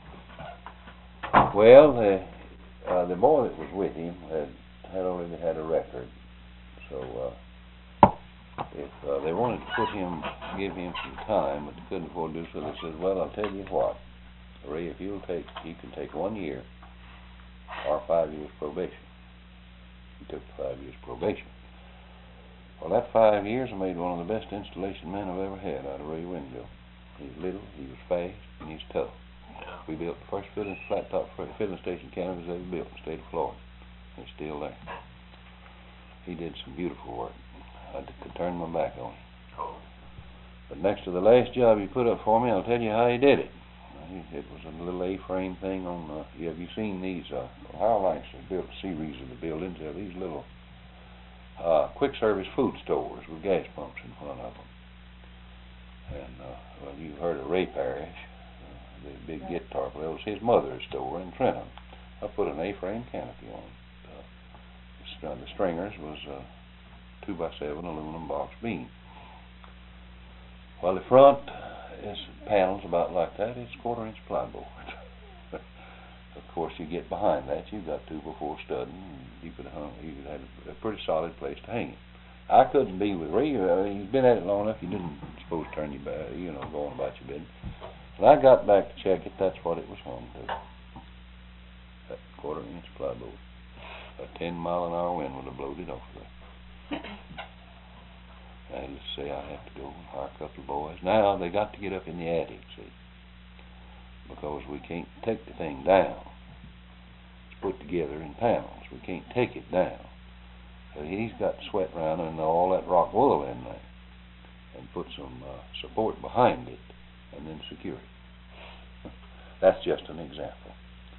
Well, the uh, the boy that was with him had had already had a record, so uh, if uh, they wanted to put him, give him some time, but they couldn't afford to do so, they said, "Well, I'll tell you what, Ray, if you'll take, you can take one year or five years probation." He took five years probation. Well, that five years I made one of the best installation men I've ever had out of Ray Winville. He was little, he was fast, and he was tough. Yeah. We built the first filling, flat top filling station canvas ever built in the state of Florida. It's still there. He did some beautiful work. I could turn my back on him. Oh. But next to the last job he put up for me, I'll tell you how he did it. It was a little A-frame thing on, uh, have you seen these, uh, Howell Lanks has built a series of the buildings. They're these little uh, quick service food stores with gas pumps in front of them. And, uh, well, you've heard of Ray Parrish, uh, the big guitar player. It was his mother's store in Trenton. I put an A-frame canopy on it. Uh, the stringers was uh, two by seven aluminum box beam. Well, the front is panels about like that. It's quarter inch plyboard. Of course, you get behind that, you've got two before studding. And you could hung, you could have a pretty solid place to hang it. I couldn't be with Ray. I mean, you've been at it long enough. You didn't suppose to turn your back, you know, going about your business. When I got back to check it, that's what it was hung to. That quarter inch plyboard. A ten mile an hour wind would have blowed it off there. And let's say I have to go and hire a couple of boys. Now they got to get up in the attic, see, because we can't take the thing down. It's put together in panels. We can't take it down. So he's got to sweat around and all that rock wool in there, and put some uh, support behind it, and then secure it. That's just an example.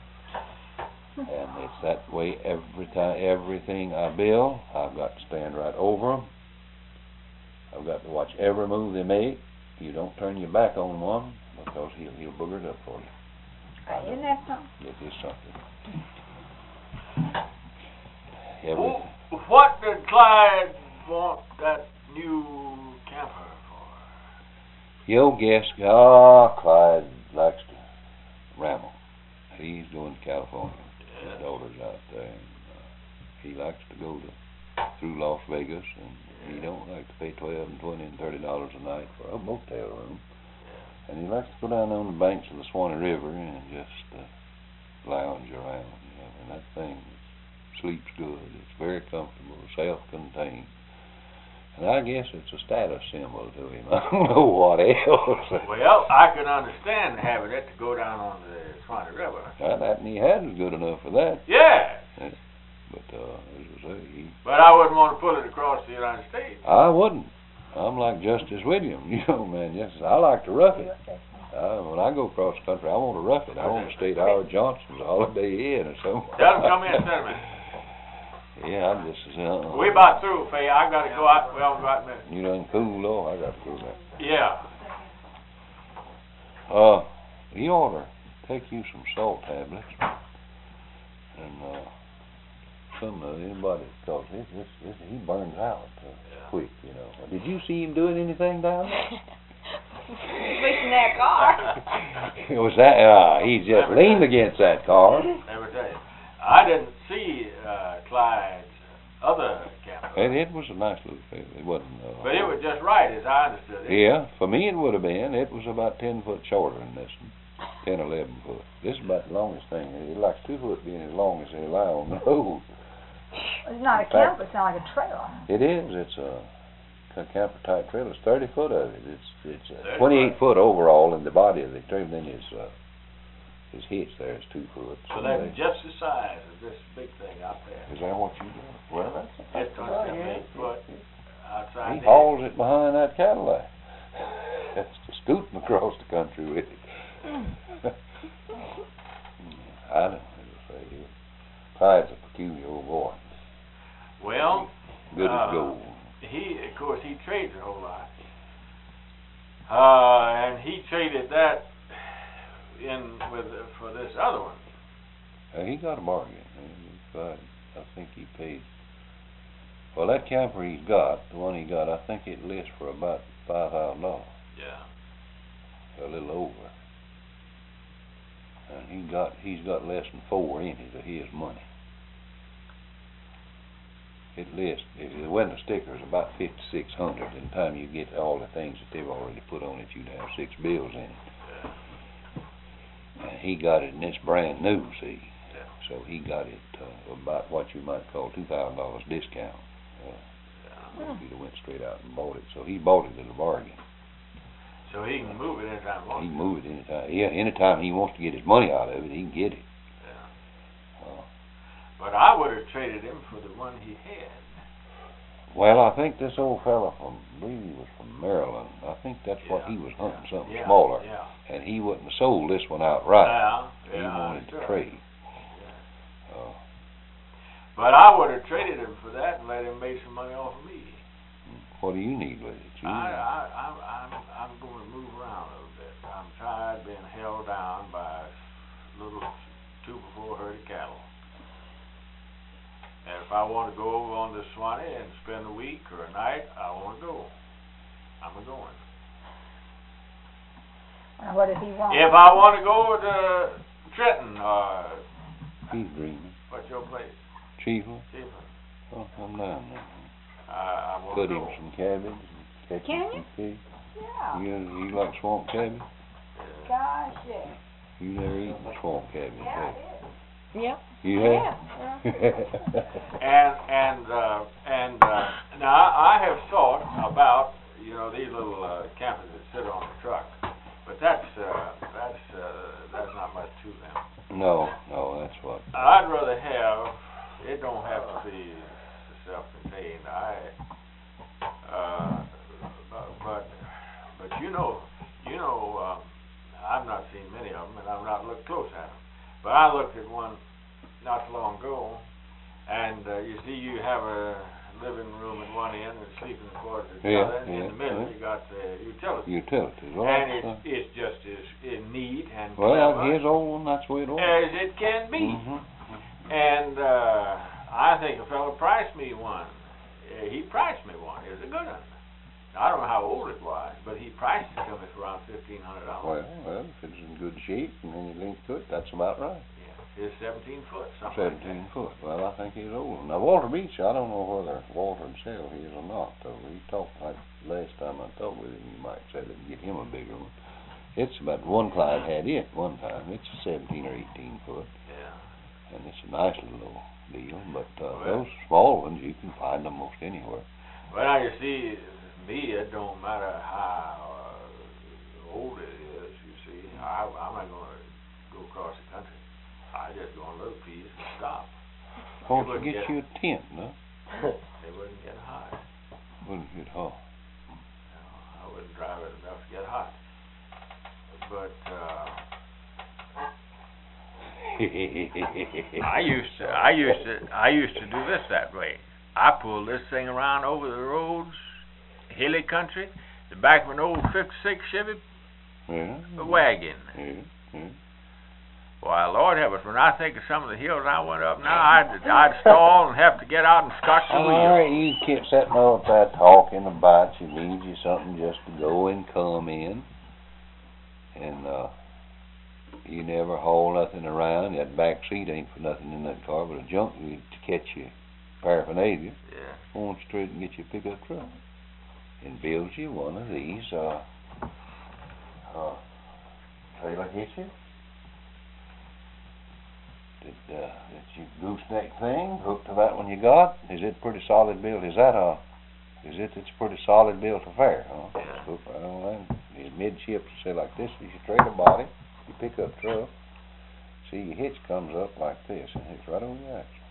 And it's that way every time. Everything I build, I've got to stand right over them. I've got to watch every move they make. You don't turn your back on one, because he'll he'll booger it up for you. Uh, isn't that something? It is something. Every, Who, what did Clyde want that new camper for? You'll guess. Ah, Clyde likes to ramble. He's going to California. His daughter's out there. And, uh, he likes to go to through Las Vegas, and he don't like to pay twelve and twenty and thirty dollars a night for a motel room. And he likes to go down on the banks of the Swanee River and just uh, lounge around. You know, and that thing sleeps good. It's very comfortable, self-contained. And I guess it's a status symbol to him. I don't know what else. Well, I can understand having it to go down on the Swanee River. That, that and he had was good enough for that. Yeah. Yeah. But uh, as I say, he, But I wouldn't want to pull it across the United States. I wouldn't. I'm like Justice Williams, you know, man. Yes, I like to rough it. Uh, when I go across the country, I want to rough it. I want to stay at Howard Johnson's Holiday Inn or something. Tell him come in, sentiment. Yeah, I'm just uh, We about through, Faye. I got to go out. We haven't got a minute. You done cool though. I got to go now. Yeah. Uh, he ought to take you some salt tablets. And, uh, some of anybody, because it, it, it, he burns out uh, Yeah. quick, you know. Did you see him doing anything down there? Fixing that car. Was that, uh, he just leaned against that car. Let me tell you, I didn't see uh, Clyde's other camper. And it was a nice little thing. It wasn't. Uh, But it was just right, as I understood it. Yeah, for me it would have been. It was about ten foot shorter than this one. Ten, eleven foot. This is about the longest thing. It likes two foot being as long as they allow on the road. It's not a camper, it's not like a trailer. It is. It's a ca- camper type trailer. It's thirty foot of it. It's it's uh, thirty twenty-eight foot overall in the body of the trailer. Then his uh, his hitch there is two foot. So that's just the size of this big thing out there. Is that what you do? Well, that's, that's It's about twenty-seven it. foot outside. He the- hauls it behind that Cadillac. That's to scooting across the country with it. I don't know what to say. Clyde's a peculiar old boy. Well, Good uh, as gold. he, of course, he trades a whole lot. Uh, and he traded that in with for this other one. Uh, he got a bargain. Uh, Clyde, I think he paid. Well, that camper he's got, the one he got, I think it lists for about five thousand dollars. Yeah. A little over. And he got he's got less than four in it of his money. It lists, if it wasn't a sticker, it's about fifty-six hundred. By the time you get all the things that they've already put on it, you'd have six bills in it. Yeah. And he got it, and it's brand new, see. Yeah. So he got it uh, about what you might call two thousand dollars discount. Uh, Yeah. if he'd have went straight out and bought it. So he bought it at a bargain. So he can move it anytime he wants. He can move it anytime. Yeah, anytime he wants to get his money out of it, he can get it. Yeah. Uh, But I would have traded him for the one he had. well, I think this old fella from, I believe he was from Maryland. I think that's what Yeah, he was hunting, yeah, something yeah, smaller. Yeah. And he wouldn't have sold this one outright. Yeah. he Yeah, wanted sure. to trade. Yeah. Uh, But I would have traded him for that and let him make some money off of me. what do you need with it? You, I, I, I'm, I'm, I'm going to move around a little bit. I'm tired of being held down by little two before herd of cattle. And if I want to go over on to Swanee and spend a week or a night, I want to go. I'm a going. Now, what does he want? If I want to go over to Trenton, or he's dreaming. what's your place? Chiefly? Stephen. Oh, I'm down there. I, I want Cut to him go. some cabbage. And catch Can him you? some fish. Yeah. You, you like swamp cabbage? Yeah. Gosh, yeah. You never eaten swamp cabbage, Yeah, have it you? is. Yep. You Yeah. have? And and uh, and uh, now I have thought about you know these little uh, campers that sit on the truck, but that's uh, that's uh, that's not much to them. No, no, that's what. I'd rather have it. Don't have to be self-contained. I uh, but but, but you know you know um, I've not seen many of them and I've not looked close at them. But I looked at one not so long ago, and uh, you see you have a living room at one end and sleeping quarters at the Yeah, other, and yeah, in the middle yeah. you got the utilities. Utilities. Well, and that's, it's, uh, it's just as as neat and well, clever his old one, that's the way it was. as it can be. Mhm. And uh, I think a fellow priced me one. Uh, he priced me one. It was a good one. I don't know how old it was, but he priced it to me for around fifteen hundred dollars. Well, well, if it's in good shape and any length to it, that's about right. Yeah, it's seventeen foot, something Seventeen like foot. Well, I think he's old. Now, Walter Beach, I don't know whether Walter would sell his or not, though. He talked, like, last time I talked with him, you might sell it and get him a bigger one. It's about, one client had it one time. It's a seventeen or eighteen foot, that. Yeah. and it's a nice little deal, but, uh, Well. those small ones, you can find them most anywhere. Well, now you see, me, it don't matter how uh, old it is, you see. I, I'm not going to go across the country. I just go on a little piece and stop. Why don't wouldn't you get get- you a tent, no? They wouldn't get hot. Wouldn't get hot. You know, I wouldn't drive it enough to get hot. But uh, I used to, I used to, I used to do this that way. I pulled this thing around over the roads, hilly country, the back of an old fifty-six Chevy Yeah. wagon. Yeah, yeah. Why, Lord help us, when I think of some of the hills I went up now, I'd, I'd stall and have to get out and scotch the All wheel. right, you keep sitting up there talking about you, needs you something just to go and come in. And, uh, you never haul nothing around. That back seat ain't for nothing in that car but a junk to catch your paraphernalia. Yeah. Go on straight and get your pickup truck. And build you one of these, uh, uh, trailer hitches. That, uh, that you gooseneck thing hooked to that one you got. Is it pretty solid built? Is that a, is it, it's pretty solid built affair, huh? Yeah. Hook right on that. The midships, say like this is your trailer body, your pickup truck. See, your hitch comes up like this and hits right on your axle.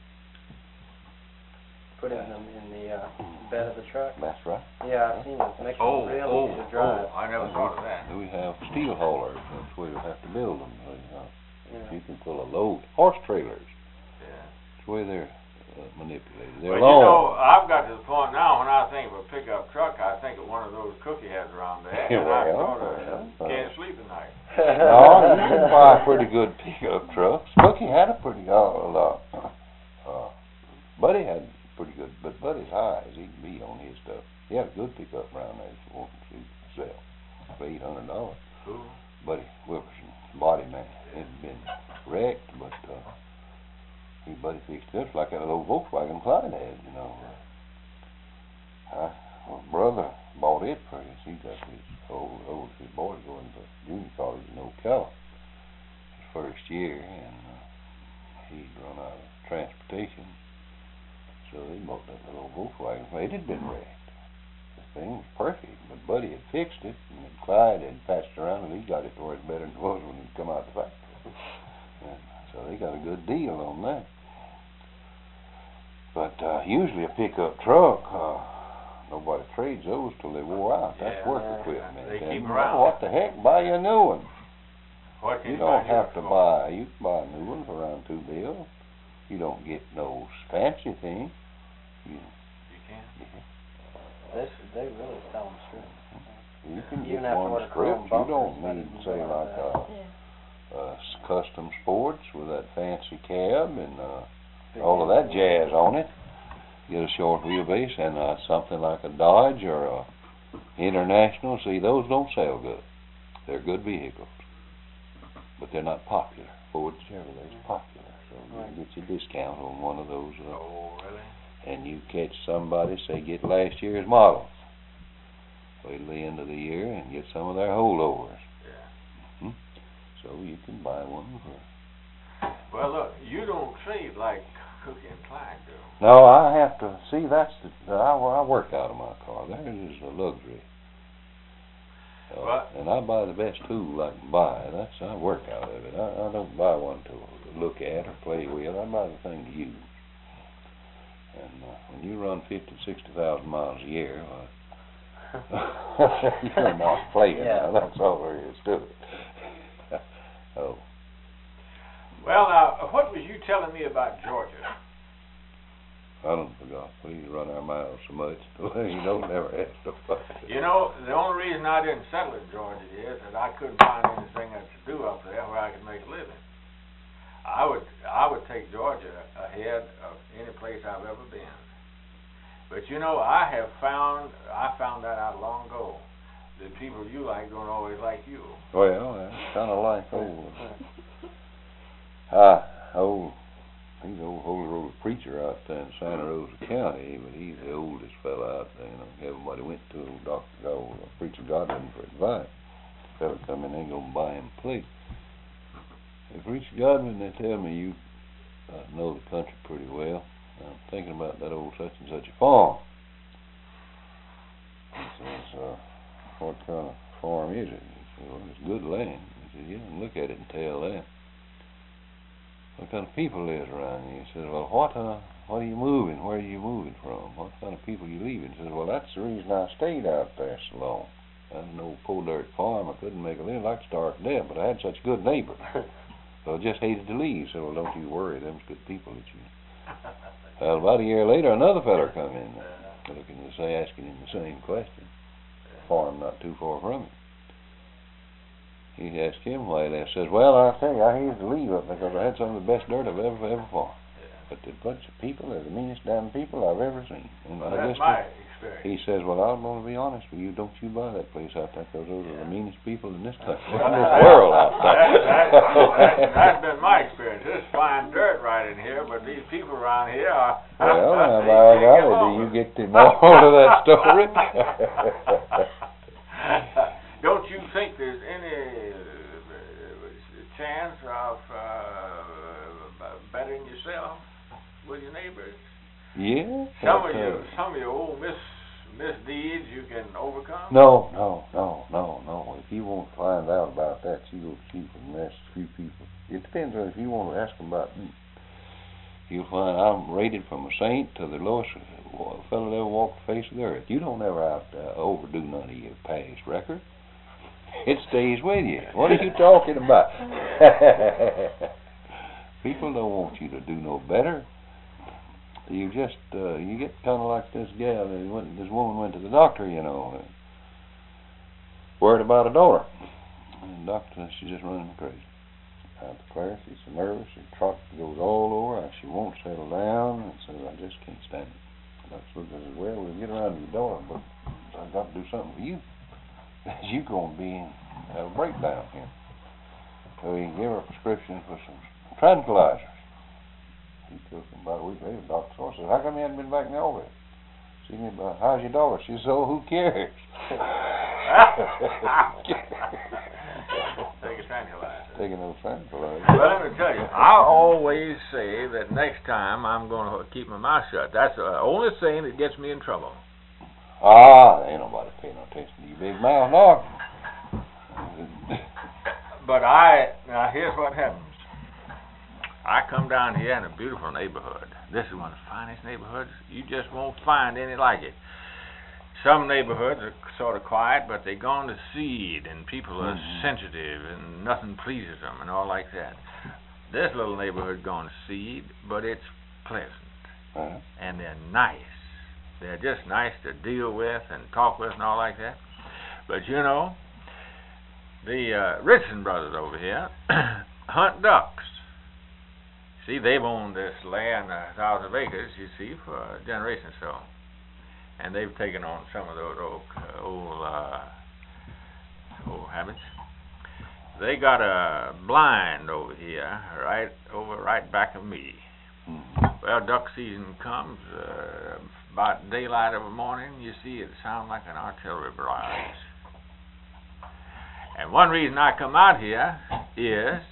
Put it in the, in the uh, bed of the truck. That's right. Yeah, I've seen it. It makes Oh, it real oh, easy to drive. oh, I never thought of that. We have steel haulers. That's where you have to build them. You know. Yeah. You can pull a load. Horse trailers. Yeah. That's the way they're uh, manipulated. They're Well, you know, long. I've got to the point now when I think of a pickup truck, I think of one of those cookie heads around there. Yeah, and I well, sort of yeah. can't sleep at night. No, you can buy a pretty good pickup truck. Spooky had a pretty good, uh, uh, Buddy had pretty good, but Buddy's high as he can be on his stuff. He had a good pickup around there if you want to sell for eight hundred dollars. Who? Buddy Wilkerson, body man. It had been wrecked, but uh, he Buddy fixed it up like that little Volkswagen Clyde had, you know. I, my brother bought it for us. He got his old, old his boy going to junior college in Ocala his first year, and uh, he'd run out of transportation, so he bought that little Volkswagen. It had been wrecked. The thing was perfect, but Buddy had fixed it, and then Clyde had patched around, and he got it to where it's better than it was when it come out the factory. And so they got a good deal on that. But uh, usually a pickup truck, uh, nobody trades those till they wore out. That's Yeah, work yeah, equipment. they And keep around. What the heck? Buy you a new one. What can You you don't buy have to yours for? buy. You can buy a new one for around two bill. You don't get no fancy thing. You, You can. They, they really sell them straight. you can Even get after one what a stripped. chrome You don't bumper need, is, say, something like like a, Yeah. a s- custom sports with that fancy cab and uh, Big all of that engine. jazz on it. Get a short wheelbase and uh, something like a Dodge or a International. See, those don't sell good. They're good vehicles, but they're not popular. Ford Chevrolet's popular, so you can get your discount on one of those. Uh, Oh, really? and you catch somebody, say, get last year's model. Wait till the end of the year and get some of their holdovers. Yeah. So you can buy one for... Well, look, you don't trade like Cookie and Clyde do. No, I have to, see, that's the, I, I work out of my car. Theirs is a luxury. Uh, What? and I buy the best tool I can buy. That's, I work out of it. I, I don't buy one to look at or play with. I buy the thing to use. And uh, when you run fifty, sixty thousand miles a year, uh, you're not playing. Yeah. Now, that's all there is to it. Oh. Well, now, what was you telling me about Georgia? I don't forgot. We run our miles so much, you don't never ask to fuck. You know, the only reason I didn't settle in Georgia is that I couldn't find anything to do up there where I could make a living. I would I would take Georgia ahead of any place I've ever been. But you know, I have found I found that out long ago. The people you like don't always like you. Well, that's kind of like old, uh, old, he's an old Holy Roller preacher out there in Santa Rosa County, but he's the oldest fella out there. You know, everybody went to old Doctor Gold, uh, Preacher Godwin for advice. Fella come in, ain't gonna buy him a plate. Hey, Preacher Godwin, they tell me you uh, know the country pretty well. I'm thinking about that old such and such a farm. He says, uh, what kind of farm is it? He said, well, it's good land. He said, you can look at it and tell that. What kind of people lives around you? He said, well, what uh, what are you moving? Where are you moving from? What kind of people you leaving? He said, well, that's the reason I stayed out there so long. I had an old poor dirt farm. I couldn't make a living. I'd starve to death, but I had such good neighbors. So I just hated to leave. He said, well, don't you worry. Them's good people that you... Well, about a year later, another feller come in, looking to say, asking him the same question. Farm not too far from him. he asked him why he left. Says, well, I'll tell you, I had to leave up because I had some of the best dirt I've ever, ever farmed. But the bunch of people, they're the meanest damn people I've ever seen. And Well, I that's just, my experience. he says, well, I'm going to be honest with you. Don't you buy that place out there because those are the meanest people in this country, Well, in this that- world out there. that- that- That's been my experience. There's fine dirt right in here, but these people around here are... Well, now, they by can't get golly, do along you with get the moral of that story? Don't you think there's any uh, chance of uh, bettering yourself with your neighbors? Yeah. Some but, of your uh, some of your old mis misdeeds you can overcome. No, no, no, no, no. If you want to find out about that, you go to chief and ask a few people. It depends on if you want to ask them about me. You'll find I'm rated from a saint to the lowest fellow that ever walked the face of the earth. You don't ever out uh, overdo none of your past record. It stays with you. What are you talking about? People don't want you to do no better. You just uh, you get kind of like this gal. That went, this woman went to the doctor, you know, and worried about a daughter. And the doctor, she's just running crazy. I declare she's so nervous. Her trot goes all over. She won't settle down. And says, I just can't stand it. The doctor looks and says, well, we'll get around to your daughter, but I've got to do something for you. You're going to be in have a breakdown here. So he gave her a prescription for some tranquilizers. He took them about a week later. The doctor saw her, says, how come you hadn't been back in the office? She said, about, how's your daughter? She said, oh, who cares? Take a tranquilizer. Taking those tranquilizers. Well, let me tell you, I always say that next time I'm going to keep my mouth shut. That's the only thing that gets me in trouble. Ah, ain't nobody paying no attention to you, big mouth, no. But I, now here's what happens. I come down here in a beautiful neighborhood. This is one of the finest neighborhoods. You just won't find any like it. Some neighborhoods are sort of quiet, but they're gone to seed, and people are Mm-hmm. sensitive, and nothing pleases them, and all like that. This little neighborhood gone to seed, but it's pleasant, Uh-huh. and they're nice. They're just nice to deal with and talk with and all like that. But you know, the uh, Richardson brothers over here hunt ducks. See, they've owned this land, a thousand acres, you see, for a generation or so. And they've taken on some of those old, uh, old, uh, old habits. They got a blind over here, right over, right back of me. Mm-hmm. Well, duck season comes, uh, about daylight of a morning, you see it sound like an artillery barrage. And one reason I come out here is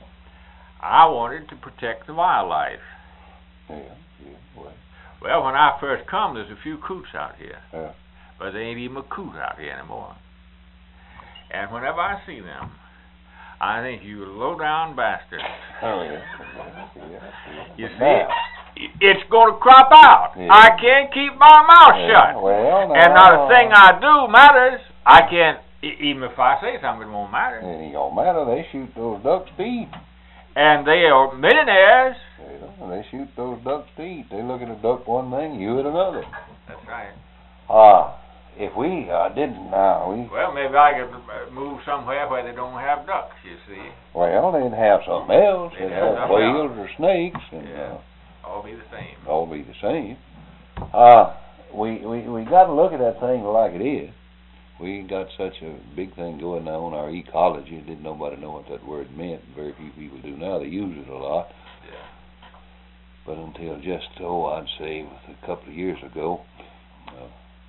I wanted to protect the wildlife. Yeah, yeah, well, Well, when I first come, there's a few coots out here, yeah. but there ain't even a coot out here anymore. And whenever I see them, I think you low-down bastards. Oh, yeah, yeah, yeah, yeah. You see, Now, it's going to crop out. Yeah. I can't keep my mouth yeah, shut. well, And not a now, thing I do matters. I can't, e- even if I say something, it won't matter. It ain't gonna matter. They shoot those ducks to eat. And they are millionaires. Yeah, they shoot those ducks to eat. They look at a duck one thing, you at another. That's right. Ah, uh, if we uh, didn't now, we Well, maybe I could uh, move somewhere where they don't have ducks, you see. well, they'd have something else. They'd They'd have have something whales or snakes, and Yeah. uh, All be the same. all be the same. Uh, we we we got to look at that thing like it is. We got such a big thing going on, our ecology. Didn't nobody know what that word meant. Very few people do now. They use it a lot. Yeah. But until just, oh, I'd say a couple of years ago, uh,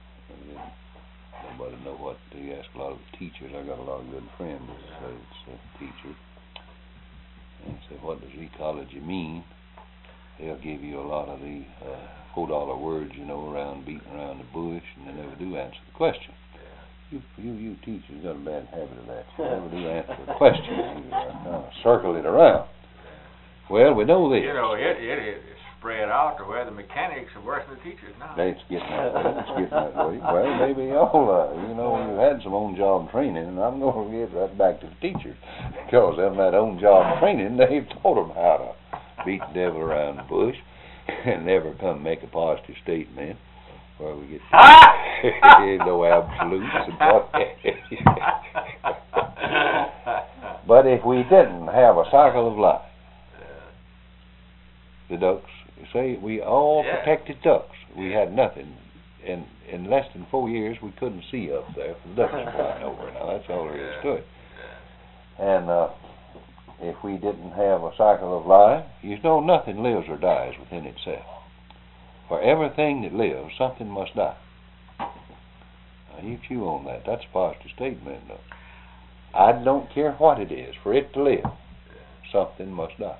nobody know what, they ask a lot of the teachers. I got a lot of good friends that's uh, teachers. And say, what does ecology mean? They'll give you a lot of the uh, four dollar words, you know, around beating around the bush, and they never do answer the question. You, you, you teachers got a bad habit of that. You never do answer the question. You uh, kind of circle it around. Well, we know this. You know, it, it it is spread out to where the mechanics are worse than the teachers now. It's getting that way. It's getting that way. Well, maybe y'all, uh, you know, you had some on-job training, and I'm going to get right back to the teachers. Because them that on-job training, they've taught them how to beat the devil around the bush and never come make a positive statement. Where we get no absolutes and what. But if we didn't have a cycle of life, the ducks, say we all Yeah. protected ducks. We had nothing. In in less than four years, we couldn't see up there for the ducks flying over. Now that's all there is to it. And uh, if we didn't have a cycle of life, you know nothing lives or dies within itself. For everything that lives, something must die. Now you chew on that. That's a positive statement, though. I don't care what it is. For it to live, something must die.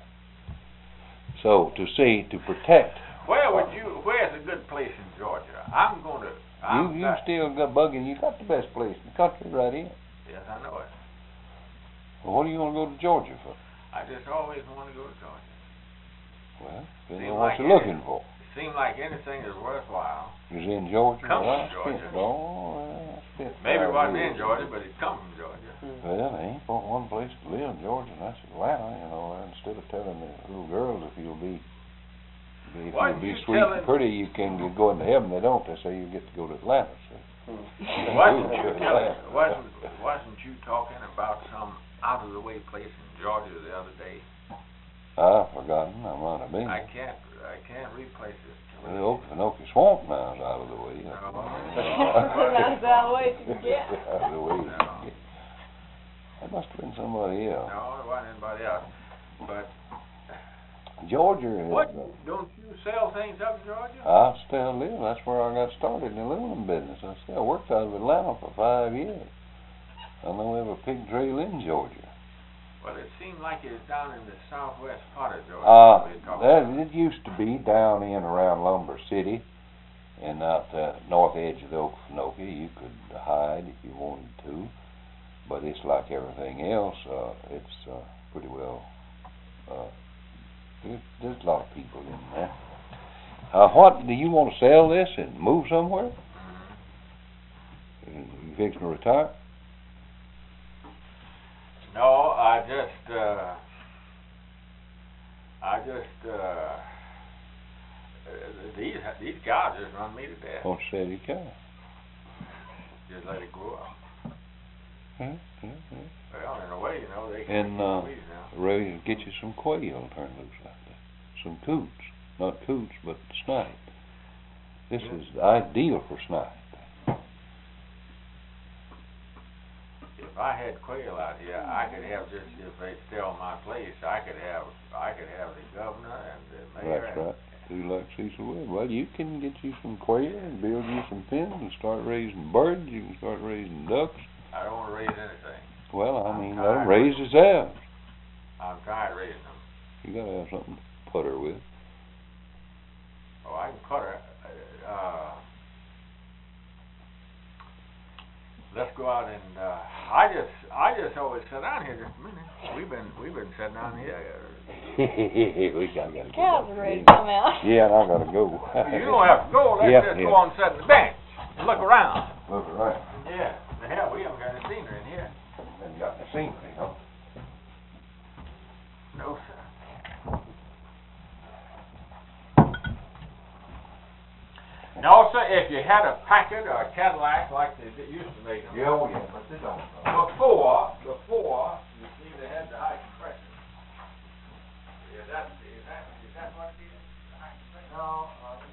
So to see, to protect. Where would you? Where's a good place in Georgia? I'm going to. I'm You you not- still got bugging. You got the best place in the country right here. Yes, I know it. Well, what do you want to go to Georgia for? I just always want to go to Georgia. Well, depends Seem on what like you're it. looking for. It seemed like anything is worthwhile. Is in Georgia? Come well, from I Georgia. spent- Oh, well, I spent Maybe it five wasn't in years. Georgia, but it come from Georgia. Well, there ain't but one place to live in Georgia, and that's Atlanta. You know, instead of telling the little girls if you'll be, if Why you'll be you sweet telling- and pretty, you can get- go into heaven. They don't. They say you get to go to Atlanta. So. Wasn't you telling? Wasn't wasn't you talking about some out of the way place in Georgia the other day? I've forgotten. I might have been. I can't. I can't replace it. Well, the Okefenokee Swamp now is out of the way. No. That's the way to get. Out of the way. No. That must have been somebody else. No, it wasn't anybody else. But Georgia is. what? Uh, Don't you sell things up in Georgia? I still live. That's where I got started in the aluminum business. I still worked out of Atlanta for five years. I know we have a pig trail in Georgia. Well, it seemed like it was down in the southwest part of Georgia. Uh, we were talking that, about. it used to be down in around Lumber City and out the north edge of the Okefenokee. You could hide if you wanted to, but it's like everything else. Uh, it's uh, pretty well. Uh, there's, there's a lot of people in there. Uh, what do you want to sell this and move somewhere? Mhm. You fixing to retire? No, I just, uh, I just, uh, uh, these these cows just run me to death. Want to sell your cow? Just let it grow up. Huh? Huh? Huh? Well, in a way, you know, they can And, make uh, squeeze now. Ready to get you some quail and turn loose like that. Some coots. Not coots, but snipe. This Yeah. is ideal for snipe. If I had quail out here, I could have just, if they sell my place, I could have, I could have the governor and the mayor. That's and- right. Do like Cecil Webb. Well, you can get you some quail and build you some pens and start raising birds. You can start raising ducks. I don't want to raise anything. Well, I I'm mean, let them tired. raise themselves. I'm tired of raising them. You gotta have something to put her with. Oh, I can cut her. Uh, let's go out and, uh, I just, I just always sit down here just a minute. We've been, we've been sitting down here. we gotta, gotta get Cows up. are ready to come out. Yeah, and I gotta go. You don't have to go. Let's Yeah, just yeah. go on and sit in the bench and look around. Look right. Yeah. The hell, we haven't got any scenery in here. Haven't got the scenery, huh? No, sir. No, sir, if you had a Packard or a Cadillac like they they used to make them. Yeah, oh yeah, but they don't. Before, before, you see they had the high compression. Is that, is that, is that what it is? The high compression? No, uh,